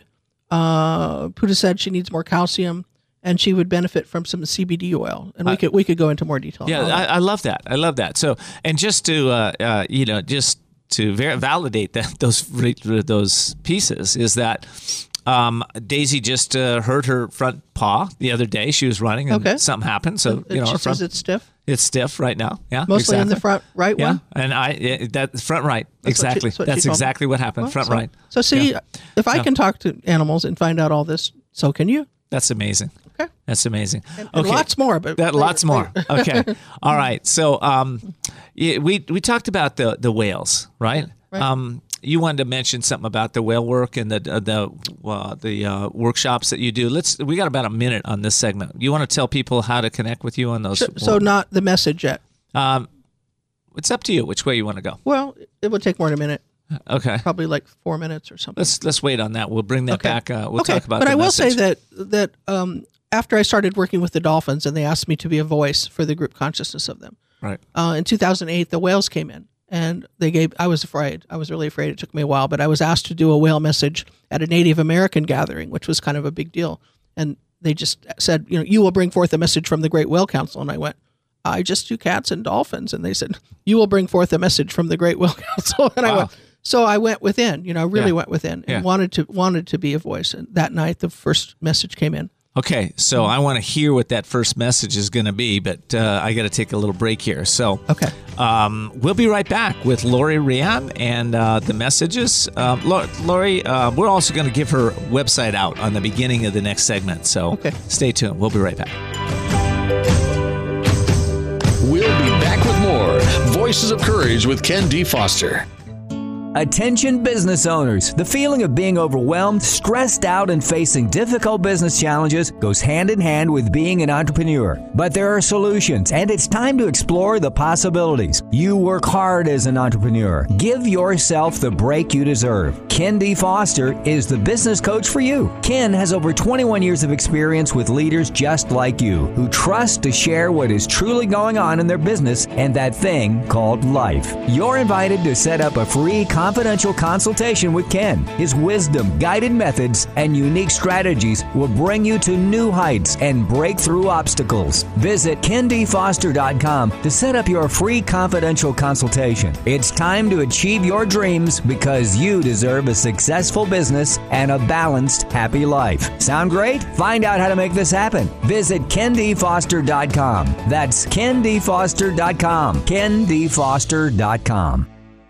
F: Uh, Puda said she needs more calcium, and she would benefit from some C B D oil. And we could we could go into more detail.
B: Yeah,
F: on all that.
B: I, I love that. I love that. So, and just to uh, uh, you know, just to ver- validate that those those pieces is that um, Daisy just uh, hurt her front paw the other day. She was running, and
F: Okay.
B: something happened. So you know,
F: she
B: her front,
F: says it's stiff,
B: it's stiff right now. Yeah,
F: mostly in the
B: exactly.
F: front right
B: Yeah,
F: one.
B: and I it, that front right
F: That's what she-
B: exactly.
F: that's what she
B: That's
F: told me.
B: exactly what happened.
F: Well,
B: front
F: so,
B: right.
F: So see,
B: Yeah.
F: if I
B: Yeah.
F: can talk to animals and find out all this, so can you.
B: That's amazing.
F: Okay.
B: That's amazing.
F: And, and lots more, but
B: That
F: later-
B: lots more.
F: later.
B: Okay. All right. So um, yeah, we we talked about the the whales, right?
F: right.
B: Um, you wanted to mention something about the whale work and the uh, the uh, the uh, workshops that you do. Let's. We got about a minute on this segment. You want to tell people how to connect with you on those?
F: So, so not the message yet.
B: Um, it's up to you which way you want to go.
F: Well, it would take more than a minute,
B: Okay.
F: probably like four minutes or something.
B: Let's let's wait on that. We'll bring that
F: Okay.
B: back. Uh, we'll
F: okay,
B: talk about.
F: but
B: the
F: I will
B: message.
F: say that that um, after I started working with the dolphins and they asked me to be a voice for the group consciousness of them,
B: Right.
F: uh, in two thousand eight, the whales came in and they gave, I was afraid. I was really afraid. It took me a while, but I was asked to do a whale message at a Native American gathering, which was kind of a big deal. And they just said, you know, you will bring forth a message from the Great Whale Council. And I went, I just do cats and dolphins. And they said, you will bring forth a message from the Great Whale Council. And I
B: Wow.
F: went, so I went within, you know, really
B: Yeah.
F: went within and
B: Yeah.
F: wanted to, wanted to be a voice. And that night, the first message came in.
B: Okay, so I want to hear what that first message is going to be, but uh, I got to take a little break here. So,
F: Okay.
B: um, we'll be right back with Lori Rian and uh, the messages. Um, Lo- Lori, uh, we're also going to give her website out on the beginning of the next segment. So,
F: Okay.
B: stay tuned. We'll be right back.
A: We'll be back with more Voices of Courage with Ken D. Foster.
C: Attention business owners. The feeling of being overwhelmed, stressed out, and facing difficult business challenges goes hand in hand with being an entrepreneur. But there are solutions, and it's time to explore the possibilities. You work hard as an entrepreneur. Give yourself the break you deserve. Ken D. Foster is the business coach for you. Ken has over twenty-one years of experience with leaders just like you, who trust to share what is truly going on in their business and that thing called life. You're invited to set up a free confidential consultation with Ken. His wisdom, guided methods, and unique strategies will bring you to new heights and break through obstacles. Visit ken d foster dot com to set up your free confidential consultation. It's time to achieve your dreams because you deserve a successful business and a balanced, happy life. Sound great? Find out how to make this happen. Visit ken d foster dot com. That's ken d foster dot com. ken d foster dot com.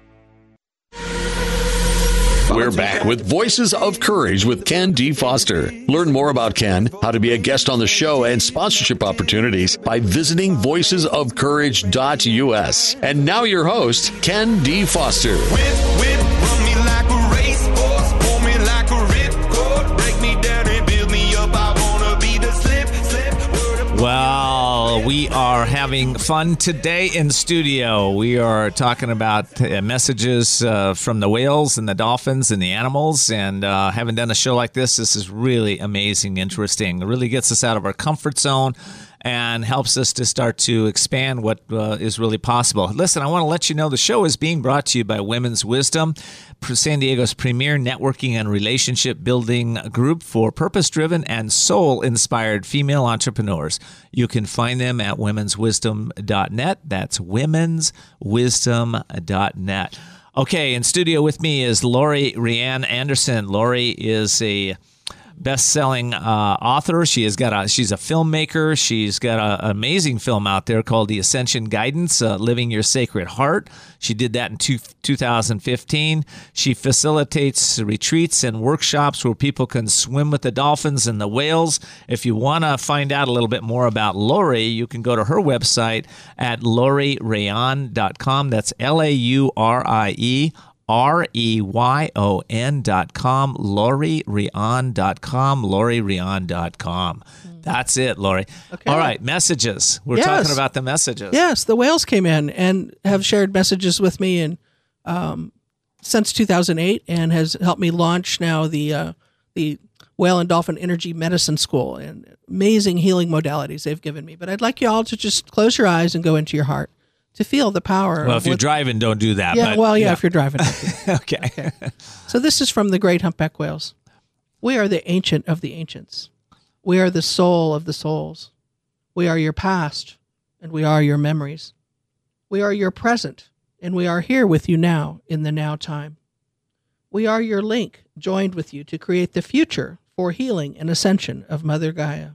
A: We're back with Voices of Courage with Ken D. Foster. Learn more about Ken, how to be a guest on the show, and sponsorship opportunities by visiting voices of courage dot u s. And now your host, Ken D. Foster.
E: Whip, whip, run me like a racehorse, pull me like a ripcord, break me down and build me up. I wanna be the slip, slip, word of
B: Well, we are having fun today in studio. We are talking about uh, messages uh, from the whales and the dolphins and the animals. And uh, having done a show like this, this is really amazing, interesting. It really gets us out of our comfort zone and helps us to start to expand what uh, is really possible. Listen, I want to let you know the show is being brought to you by Women's Wisdom, San Diego's premier networking and relationship building group for purpose-driven and soul-inspired female entrepreneurs. You can find them at womens wisdom dot net. That's womens wisdom dot net. Okay, in studio with me is Lori Rianne Anderson. Lori is a best-selling uh, author. She has got a she's a filmmaker. She's got a, an amazing film out there called The Ascension Guidance, uh, Living Your Sacred Heart. She did that in two, two thousand fifteen. She facilitates retreats and workshops where people can swim with the dolphins and the whales. If you want to find out a little bit more about Lori, you can go to her website at lori rayon dot com. That's L A U R I E R E Y O N dot com, lori rayon dot com, lori rayon dot com. That's it, Lori.
F: Okay.
B: All right, messages. We're
F: Yes.
B: talking about the messages.
F: Yes, the whales came in and have shared messages with me and um, since two thousand eight, and has helped me launch now the uh, the Whale and Dolphin Energy Medicine School, and amazing healing modalities they've given me. But I'd like you all to just close your eyes and go into your heart to feel the power.
B: Well,
F: of
B: if you're
F: what-
B: driving, don't do that.
F: yeah,
B: but,
F: well, yeah, if you're driving.
B: okay.
F: Okay. So this is from the great humpback whales. We are the ancient of the ancients. We are the soul of the souls. We are your past, and we are your memories. We are your present, and we are here with you now in the now time. We are your link, joined with you to create the future for healing and ascension of Mother Gaia.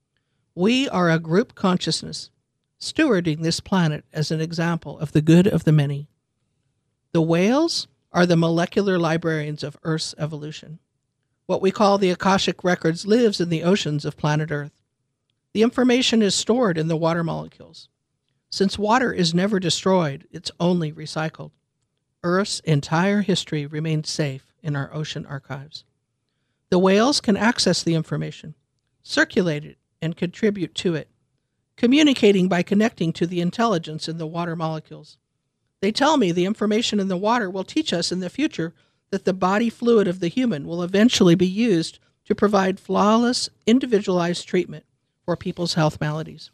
F: We are a group consciousness, stewarding this planet as an example of the good of the many. The whales are the molecular librarians of Earth's evolution. What we call the Akashic Records lives in the oceans of planet Earth. The information is stored in the water molecules. Since water is never destroyed, it's only recycled. Earth's entire history remains safe in our ocean archives. The whales can access the information, circulate it, and contribute to it, communicating by connecting to the intelligence in the water molecules. They tell me the information in the water will teach us in the future that the body fluid of the human will eventually be used to provide flawless, individualized treatment for people's health maladies.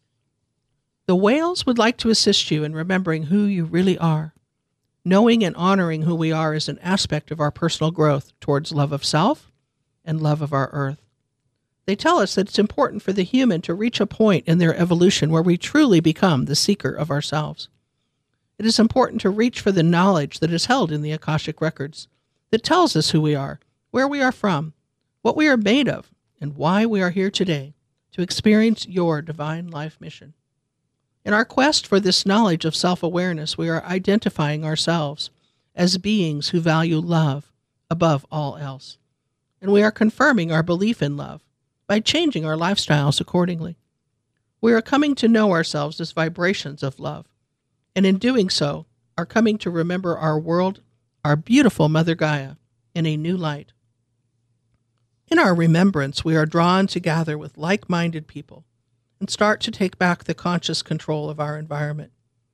F: The whales would like to assist you in remembering who you really are. Knowing and honoring who we are is an aspect of our personal growth towards love of self and love of our earth. They tell us that it's important for the human to reach a point in their evolution where we truly become the seeker of ourselves. It is important to reach for the knowledge that is held in the Akashic Records that tells us who we are, where we are from, what we are made of, and why we are here today to experience your divine life mission. In our quest for this knowledge of self-awareness, we are identifying ourselves as beings who value love above all else. And we are confirming our belief in love by changing our lifestyles accordingly. We are coming to know ourselves as vibrations of love, and in doing so, are coming to remember our world our beautiful Mother Gaia in a new light. In our remembrance, we are drawn to gather with like-minded people and start to take back the conscious control of our environment.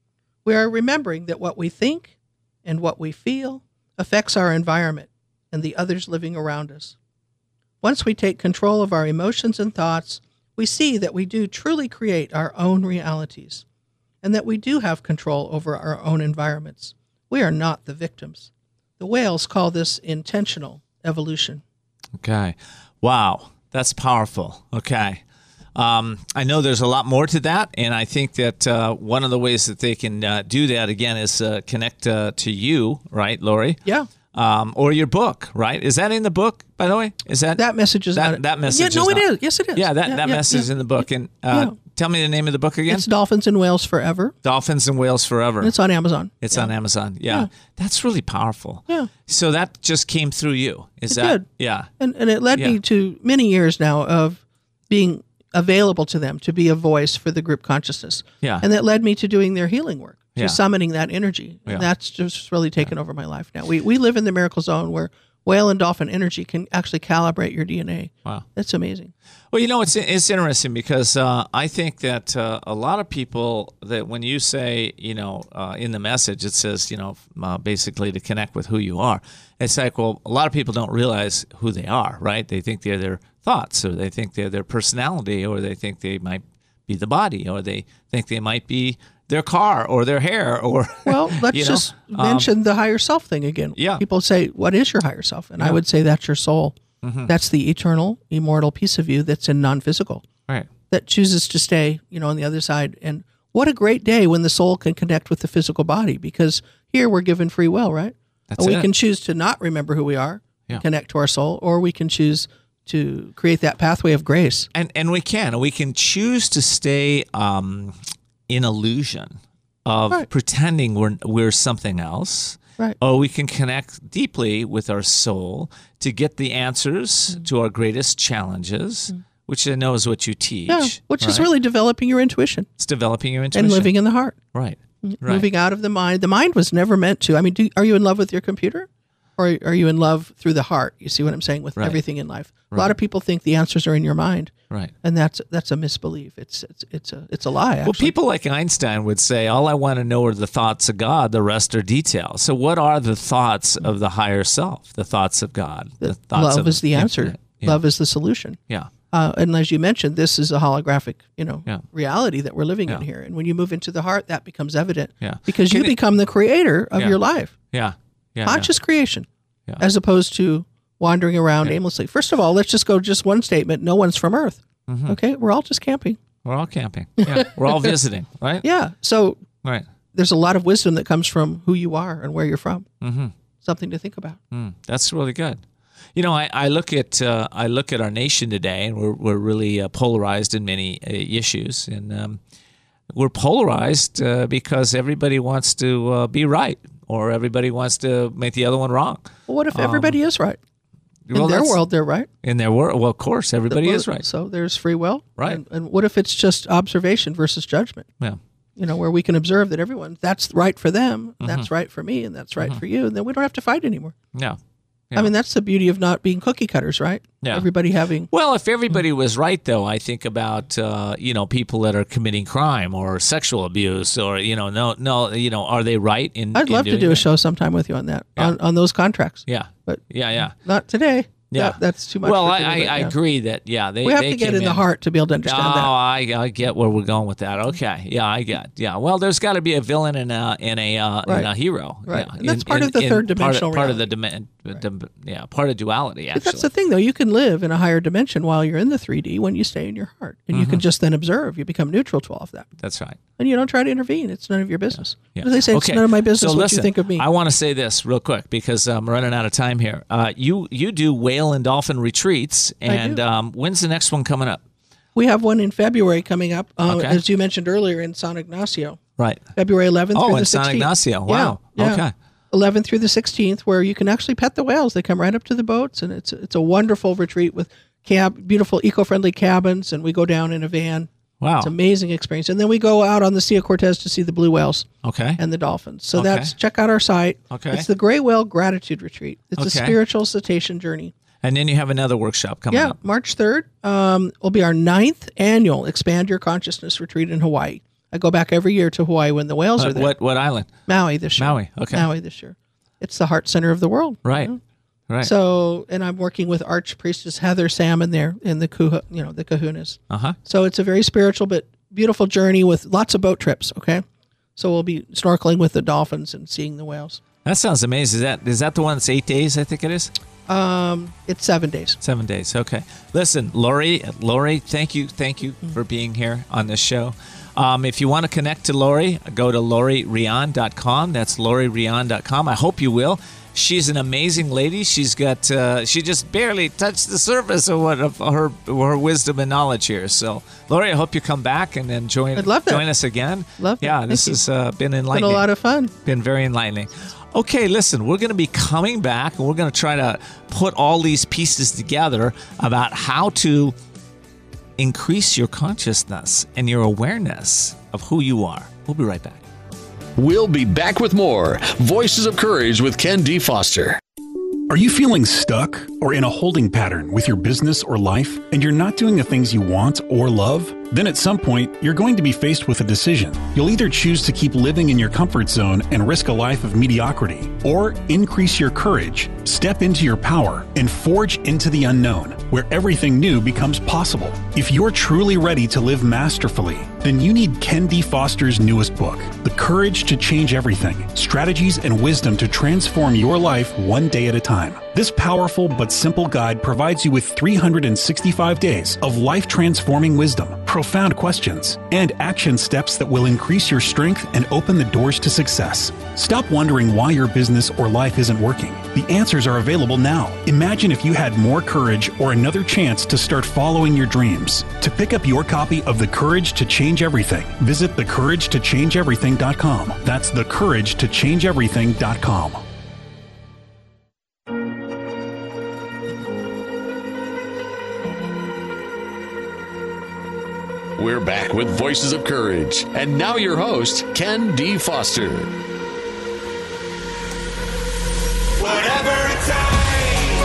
F: We are remembering that what we think and what we feel affects our environment and the others living around us. Once we take control of our emotions and thoughts, we see that we do truly create our own realities and that we do have control over our own environments. We are not the victims. The whales call this intentional evolution.
B: Okay. Wow. That's powerful. Okay. Um, I know there's a lot more to that, and I think that uh, one of the ways that they can uh, do that, again, is uh, connect uh, to you, right, Lori?
F: Yeah.
B: Um, or your book, right? Is that in the book, by the way? Is that
F: That message is
B: that,
F: not...
B: that message?
F: Yeah, no,
B: is
F: it
B: not,
F: is. Yes, it is.
B: Yeah, that,
F: Yeah,
B: that
F: yeah,
B: message is
F: yeah.
B: in the book. And uh,
F: Yeah.
B: tell me the name of the book again.
F: It's Dolphins and Whales Forever.
B: Dolphins and Whales Forever.
F: And it's on Amazon.
B: It's
F: Yeah.
B: on Amazon. Yeah.
F: Yeah.
B: That's really powerful.
F: Yeah.
B: So that just came through you. Is
F: It
B: that?
F: did.
B: Yeah.
F: And and it led
B: Yeah.
F: me to many years now of being available to them, to be a voice for the group consciousness.
B: Yeah.
F: And that led me to doing their healing work, to
B: Yeah.
F: summoning that energy.
B: Yeah.
F: And that's just really taken over my life now. We we live in the miracle zone where whale and dolphin energy can actually calibrate your D N A.
B: Wow.
F: That's amazing.
B: Well, you know, it's it's interesting because uh, I think that uh, a lot of people, that when you say, you know, uh, in the message, it says, you know, uh, basically to connect with who you are. It's like, well, a lot of people don't realize who they are, right? They think they're their thoughts, or they think they're their personality, or they think they might be the body, or they think they might be their car or their hair, or
F: Well, let's
B: you know,
F: just
B: um,
F: mention the higher self thing again.
B: Yeah.
F: People say, what is your higher self? And I would say that's your soul.
B: Mm-hmm.
F: That's the eternal, immortal piece of you that's in non-physical,
B: right.
F: that chooses to stay, you know, on the other side. And what a great day when the soul can connect with the physical body, because here we're given free will, right?
B: That's
F: and we
B: it.
F: can choose to not remember who we are,
B: Yeah.
F: connect to our soul, or we can choose to create that pathway of grace.
B: And and we can we can choose to stay um, in illusion of
F: Right.
B: pretending we're we're something else.
F: Right.
B: Or we can connect deeply with our soul to get the answers to our greatest challenges, which I know is what you teach.
F: Yeah, which is
B: right?
F: really developing your intuition
B: It's developing your intuition.
F: and living in the heart.
B: Right. Right.
F: Moving out of the mind. The mind was never meant to. I mean, do, are you in love with your computer? Or are you in love through the heart? You see what I'm saying with
B: Right.
F: everything in life? A lot of people think the answers are in your mind,
B: Right.
F: and that's that's a misbelief. It's it's it's a it's a lie. Actually.
B: Well, people like Einstein would say, all I want to know are the thoughts of God, the rest are details. So what are the thoughts of the higher self, the thoughts of God? The thoughts
F: love
B: of
F: is the answer.
B: infinite? Yeah.
F: Love is the solution.
B: Yeah.
F: Uh, and as you mentioned, this is a holographic, you know,
B: Yeah.
F: reality that we're living in
B: Yeah.
F: here. And when you move into the heart, that becomes evident.
B: Yeah.
F: Because
B: Can
F: you
B: it-
F: become the creator of
B: Yeah.
F: your life,
B: Yeah. Yeah.
F: conscious creation,
B: Yeah.
F: as opposed to wandering around aimlessly. First of all, let's just go just one statement: no one's from Earth.
B: Mm-hmm.
F: Okay, we're all just camping.
B: We're all camping. Yeah. We're all visiting, right?
F: Yeah. So
B: Right.
F: there's a lot of wisdom that comes from who you are and where you're from.
B: Mm-hmm.
F: Something to think about.
B: Mm, that's really good. You know, I, I look at uh, I look at our nation today, and we're we're really uh, polarized in many uh, issues, and um, we're polarized uh, because everybody wants to uh, be right, or everybody wants to make the other one wrong.
F: Well, what if everybody is right? In
B: Um, Well,
F: their
B: that's-
F: world, they're right.
B: In their world, well, of course, everybody is right.
F: So there's free will.
B: Right.
F: And, and what if it's just observation versus judgment?
B: Yeah.
F: You know, where we can observe that everyone, that's right for them,
B: Mm-hmm.
F: that's right for me, and that's right for you. And then we don't have to fight anymore.
B: Yeah.
F: I mean, that's the beauty of not being cookie cutters, right?
B: Yeah.
F: Everybody having.
B: Well, if everybody was right, though, I think about uh, you know, people that are committing crime or sexual abuse, or you know, no, no, you know, are they right in?
F: I'd
B: in
F: love to
B: doing
F: do a
B: that?
F: show sometime with you on that,
B: Yeah.
F: on, on those contracts.
B: Yeah.
F: But
B: Yeah. Yeah.
F: not today.
B: Yeah.
F: That- that's too much.
B: Well,
F: for
B: I,
F: today,
B: I,
F: but
B: I
F: yeah.
B: agree that yeah, they
F: We have
B: they
F: to get
B: came
F: in the heart to be able to understand
B: Oh,
F: that.
B: I, I get where we're going with that. Okay, yeah, I get. Yeah, well, there's got to be a villain and a and a uh,
F: Right.
B: and a hero.
F: Right.
B: Yeah.
F: And that's part of the third dimensional
B: Part, of, part of the
F: reality.
B: dimen- the, yeah, part of duality.
F: But
B: Actually,
F: that's the thing, though. You can live in a higher dimension while you're in the three D when you stay in your heart. And
B: Mm-hmm.
F: you can just then observe. You become neutral to all of that.
B: that's right.
F: And you don't try to intervene. It's none of your business.
B: Yeah.
F: As they say, it's
B: Okay.
F: none of my business
B: So
F: what
B: listen,
F: you think of me.
B: I want to say this real quick because I'm running out of time here. Uh, you you do whale and dolphin retreats, and
F: do.
B: um, when's the next one coming up?
F: We have one in February coming up, uh,
B: Okay.
F: as you mentioned earlier, in San Ignacio,
B: Right.
F: February eleventh
B: Oh,
F: through
B: in
F: the
B: San
F: sixteenth.
B: Ignacio. Wow.
F: Yeah, yeah.
B: Okay.
F: eleventh through the sixteenth, where you can actually pet the whales. They come right up to the boats, and it's it's a wonderful retreat with cab, beautiful eco-friendly cabins, and we go down in a van
B: Wow.
F: It's an amazing experience. And then we go out on the Sea of Cortez to see the blue whales
B: Okay.
F: and the dolphins. So
B: Okay.
F: that's, check out our site.
B: Okay.
F: It's the Gray Whale Gratitude Retreat. It's a
B: Okay.
F: spiritual cetacean journey.
B: And then you have another workshop coming
F: Yeah,
B: up.
F: March third um, will be our ninth annual Expand Your Consciousness Retreat in Hawaii. I go back every year to Hawaii when the whales
B: Uh,
F: are there.
B: what what island?
F: Maui this year.
B: Maui, okay.
F: Maui this year. It's the heart center of the world.
B: Right.
F: you know?
B: Right.
F: So, and I'm working with Archpriestess Heather Salmon there in the Kuha, you know, the Kahunas.
B: uh-huh.
F: So it's a very spiritual but beautiful journey with lots of boat trips. Okay, so we'll be snorkeling with the dolphins and seeing the whales.
B: That sounds amazing. Is that is that the one that's eight days, I think it is?
F: Um, it's seven days.
B: Seven days. Okay. Listen, Lori, Lori, thank you, thank you for being here on this show. Um, if you want to connect to Lori, go to lori rian dot com. That's lori rian dot com. I hope you will. She's an amazing lady. She's got uh, she just barely touched the surface of what of her her wisdom and knowledge here. So, Lori, I hope you come back and then join
F: I'd love that.
B: join us again.
F: Love that.
B: Yeah,
F: Thank
B: this
F: you.
B: has uh, been
F: Been
B: enlightening.
F: a lot of fun.
B: Been very enlightening. Okay, listen, we're going to be coming back and we're going to try to put all these pieces together about how to increase your consciousness and your awareness of who you are. We'll be right back.
A: We'll be back with more Voices of Courage with Ken D. Foster.
D: Are you feeling stuck or in a holding pattern with your business or life and you're not doing the things you want or love? Then at some point, you're going to be faced with a decision. You'll either choose to keep living in your comfort zone and risk a life of mediocrity, or increase your courage, step into your power, and forge into the unknown, where everything new becomes possible. If you're truly ready to live masterfully, then you need Ken D. Foster's newest book, The Courage to Change Everything, Strategies and Wisdom to Transform Your Life One Day at a Time. This powerful but simple guide provides you with three hundred sixty-five days of life-transforming wisdom, profound questions, and action steps that will increase your strength and open the doors to success. Stop wondering why your business or life isn't working. The answers are available now. Imagine if you had more courage or another chance to start following your dreams. To pick up your copy of The Courage to Change Everything, visit the courage to change everything dot com. That's the courage to change everything dot com.
A: We're back with Voices of Courage. And now your host, Ken D. Foster.
E: Whatever it takes,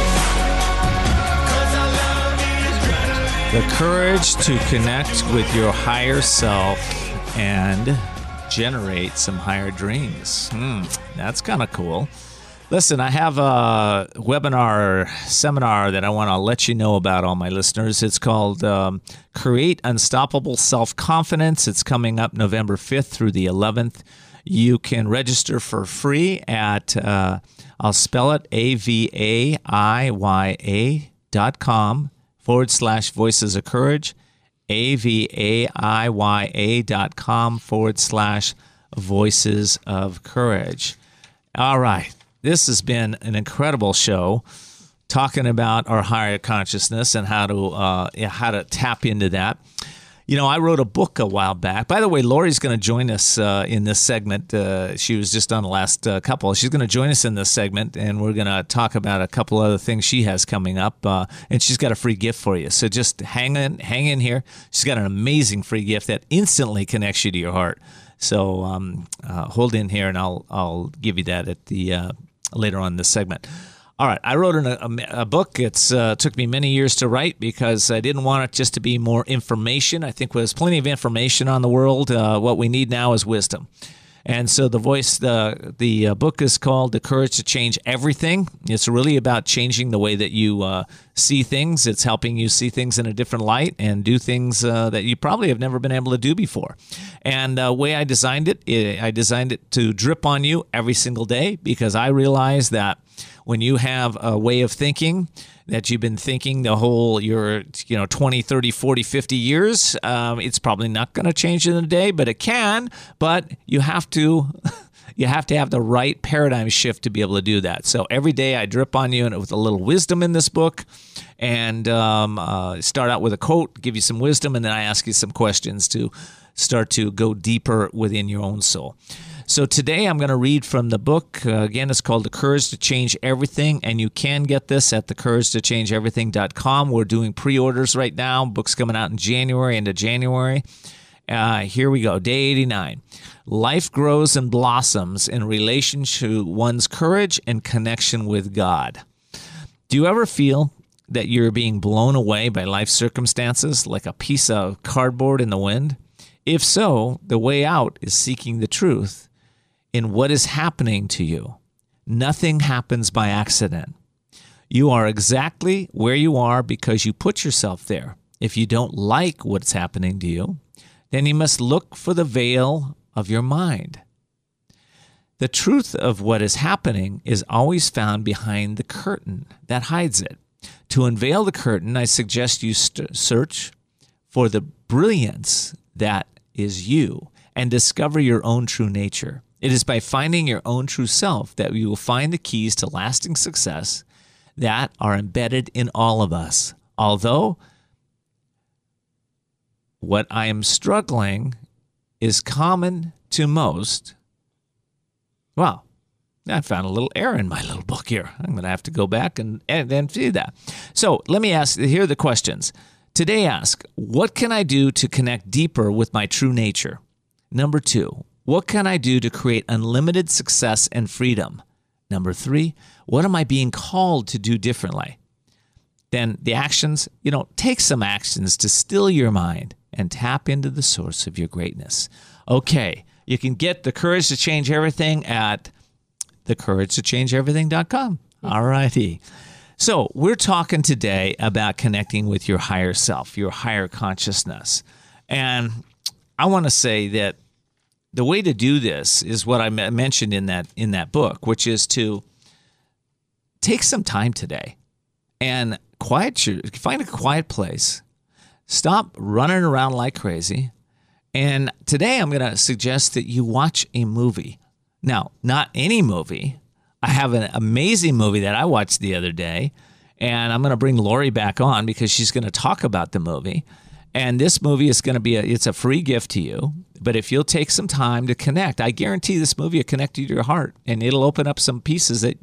E: 'cause I love the adrenaline.
B: The courage to connect with your higher self and generate some higher dreams. Hmm, that's kind of cool. Listen, I have a webinar seminar that I want to let you know about, all my listeners. It's called um, Create Unstoppable Self-Confidence. It's coming up November fifth through the eleventh. You can register for free at, uh, I'll spell it, A V A I Y A dot com forward slash Voices of Courage, A V A I Y A dot com forward slash Voices of Courage. All right. This has been an incredible show talking about our higher consciousness and how to uh, yeah, how to tap into that. You know, I wrote a book a while back. By the way, Lori's going to join us uh, in this segment. Uh, she was just on the last uh, couple. She's going to join us in this segment, and we're going to talk about a couple other things she has coming up. Uh, and she's got a free gift for you. So just hang in, hang in here. She's got an amazing free gift that instantly connects you to your heart. So um, uh, hold in here, and I'll I'll give you that at the uh, later on in this segment. All right, I wrote an, a, a book. It's uh, took me many years to write because I didn't want it just to be more information. I think there's plenty of information on the world. Uh, what we need now is wisdom. And so the voice, the the uh, book is called The Courage to Change Everything. It's really about changing the way that you uh, see things. It's helping you see things in a different light and do things uh, that you probably have never been able to do before. And the way I designed it, I designed it to drip on you every single day because I realized that when you have a way of thinking that you've been thinking the whole your you know twenty, thirty, forty, fifty years, um, it's probably not going to change in a day, but it can. But you have to you have to have the right paradigm shift to be able to do that. So every day I drip on you and with a little wisdom in this book, and um, uh, start out with a quote, give you some wisdom, and then I ask you some questions to start to go deeper within your own soul. So today I'm going to read from the book. Uh, again, it's called The Courage to Change Everything, and you can get this at the courage to change everything dot com. We're doing pre-orders right now. Book's coming out in January, into January. Uh, here we go, day eighty-nine. Life grows and blossoms in relation to one's courage and connection with God. Do you ever feel that you're being blown away by life circumstances like a piece of cardboard in the wind? If so, the way out is seeking the truth in what is happening to you. Nothing happens by accident. You are exactly where you are because you put yourself there. If you don't like what's happening to you, then you must look for the veil of your mind. The truth of what is happening is always found behind the curtain that hides it. To unveil the curtain, I suggest you st- search for the brilliance that is you and discover your own true nature. It is by finding your own true self that you will find the keys to lasting success that are embedded in all of us. Although what I am struggling is common to most, well, I found a little error in my little book here. I'm going to have to go back and, and, and see that. So let me ask, here are the questions. Today ask, what can I do to connect deeper with my true nature? Number two, what can I do to create unlimited success and freedom? Number three, what am I being called to do differently? Then the actions, you know, take some actions to still your mind and tap into the source of your greatness. Okay, you can get The Courage to Change Everything at the courage to change everything dot com. All righty. So we're talking today about connecting with your higher self, your higher consciousness. And I want to say that the way to do this is what I mentioned in that in that book, which is to take some time today and quiet your, find a quiet place. Stop running around like crazy. And today I'm going to suggest that you watch a movie. Now, not any movie. I have an amazing movie that I watched the other day, and I'm going to bring Lori back on because she's going to talk about the movie. And this movie is going to be a, it's a free gift to you. But if you'll take some time to connect, I guarantee this movie will connect you to your heart, and it'll open up some pieces that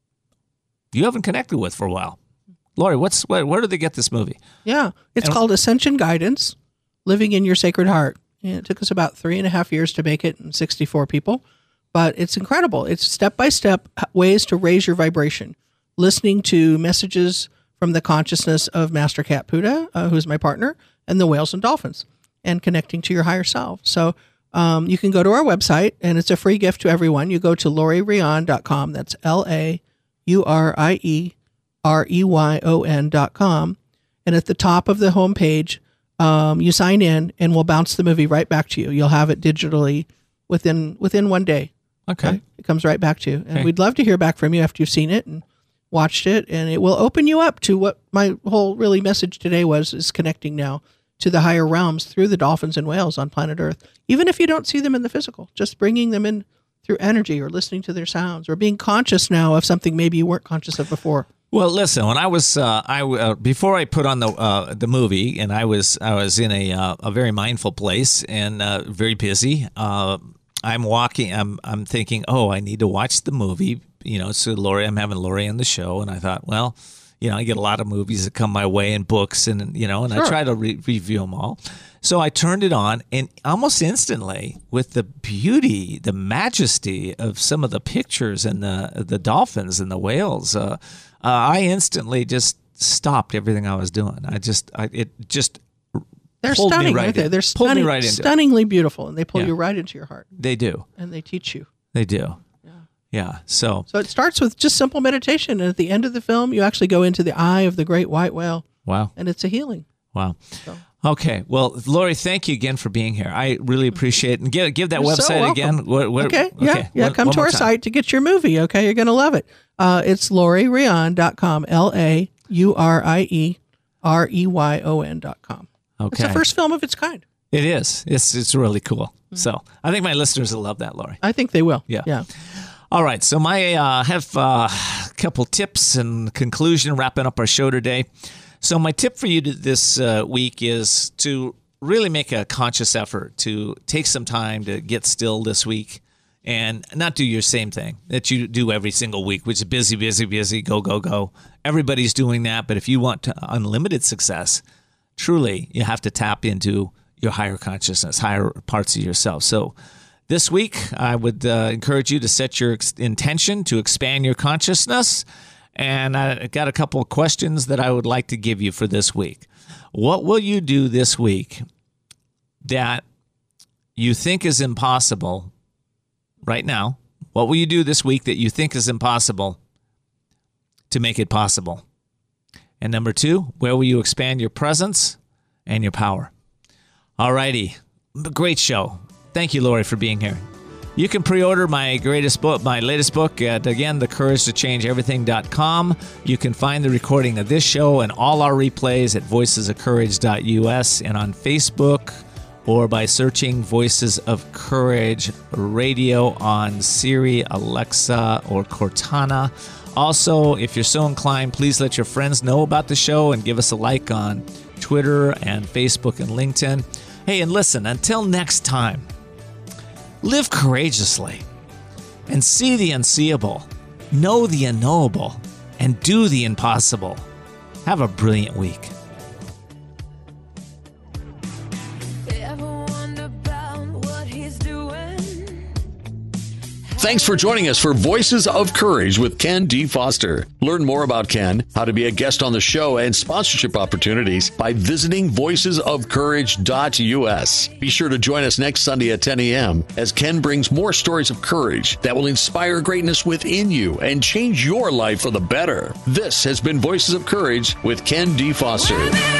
B: you haven't connected with for a while. Lori, what's where, where did they get this movie?
F: Yeah, it's
B: And-
F: called Ascension Guidance, Living in Your Sacred Heart. And it took us about three and a half years to make it, and sixty-four people. But it's incredible. It's step-by-step ways to raise your vibration, listening to messages from the consciousness of Master Cat Puda, uh, who's my partner, and the whales and dolphins, and connecting to your higher self. So um, you can go to our website, and it's a free gift to everyone. You go to Lori Ryan dot com. That's L A U R I E R E Y O N dot com. And at the top of the homepage, um, you sign in, and we'll bounce the movie right back to you. You'll have it digitally within within one day.
B: Okay.
F: It comes right back to you. And
B: Okay.
F: we'd love to hear back from you after you've seen it and watched it. And it will open you up to what my whole really message today was, is connecting now to the higher realms through the dolphins and whales on planet Earth. Even if you don't see them in the physical, just bringing them in through energy or listening to their sounds or being conscious now of something maybe you weren't conscious of before.
B: Well, listen. When I was, uh, I uh, before I put on the uh, the movie, and I was I was in a uh, a very mindful place and uh, very busy. Uh, I'm walking. I'm I'm thinking, oh, I need to watch the movie. You know, so Lori, I'm having Lori on the show, and I thought, well, you know, I get a lot of movies that come my way and books, and you know, and
F: Sure.
B: I try to re- review them all. So I turned it on, and almost instantly, with the beauty, the majesty of some of the pictures and the the dolphins and the whales, uh, uh, I instantly just stopped everything I was doing. I just, I, it just.
F: They're
B: pulled me
F: stunning,
B: right
F: aren't they?
B: in.
F: They're
B: Pulled me
F: stunning,
B: right into it.
F: stunningly beautiful, and they pull
B: Yeah.
F: you right into your heart,
B: They do.
F: and they teach you.
B: They do. Yeah. Yeah. So,
F: So it starts with just simple meditation, and at the end of the film, you actually go into the eye of the great white whale,
B: wow.
F: and it's a healing.
B: Wow. Okay. Well, Lori, thank you again for being here. I really appreciate it. And give, give that
F: You're so
B: website
F: welcome.
B: again. What, what,
F: Okay, yeah, yeah.
B: one-
F: come
B: one
F: to
B: more
F: our
B: time.
F: site to get your movie. Okay, you're gonna love it. Uh, it's Lori Ryan dot com. L A U R I E R E Y O N dot com. It's
B: Okay.
F: the first film of its kind.
B: It is. It's it's really cool. So I think my listeners will love that, Lori.
F: I think they will.
B: Yeah.
F: yeah.
B: All right. So my uh, have uh, a couple tips and conclusion wrapping up our show today. So my tip for you to this uh, week is to really make a conscious effort to take some time to get still this week and not do your same thing that you do every single week, which is busy, busy, busy, go, go, go. Everybody's doing that. But if you want to unlimited success, truly, you have to tap into your higher consciousness, higher parts of yourself. So this week, I would uh, encourage you to set your ex- intention to expand your consciousness. And I got a couple of questions that I would like to give you for this week. What will you do this week that you think is impossible right now? What will you do this week that you think is impossible to make it possible? And number two, where will you expand your presence and your power? All righty. Great show. Thank you, Lori, for being here. You can pre-order my greatest book, my latest book at, again, the courage to change everything dot com. You can find the recording of this show and all our replays at voices of courage dot U S and on Facebook, or by searching Voices of Courage Radio on Siri, Alexa, or Cortana. Also, if you're so inclined, please let your friends know about the show and give us a like on Twitter and Facebook and LinkedIn. Hey, and listen, until next time, live courageously and see the unseeable, know the unknowable, and do the impossible. Have a brilliant week.
A: Thanks for joining us for Voices of Courage with Ken D. Foster. Learn more about Ken, how to be a guest on the show, and sponsorship opportunities by visiting voices of courage dot U S. Be sure to join us next Sunday at ten a.m. as Ken brings more stories of courage that will inspire greatness within you and change your life for the better. This has been Voices of Courage with Ken D. Foster.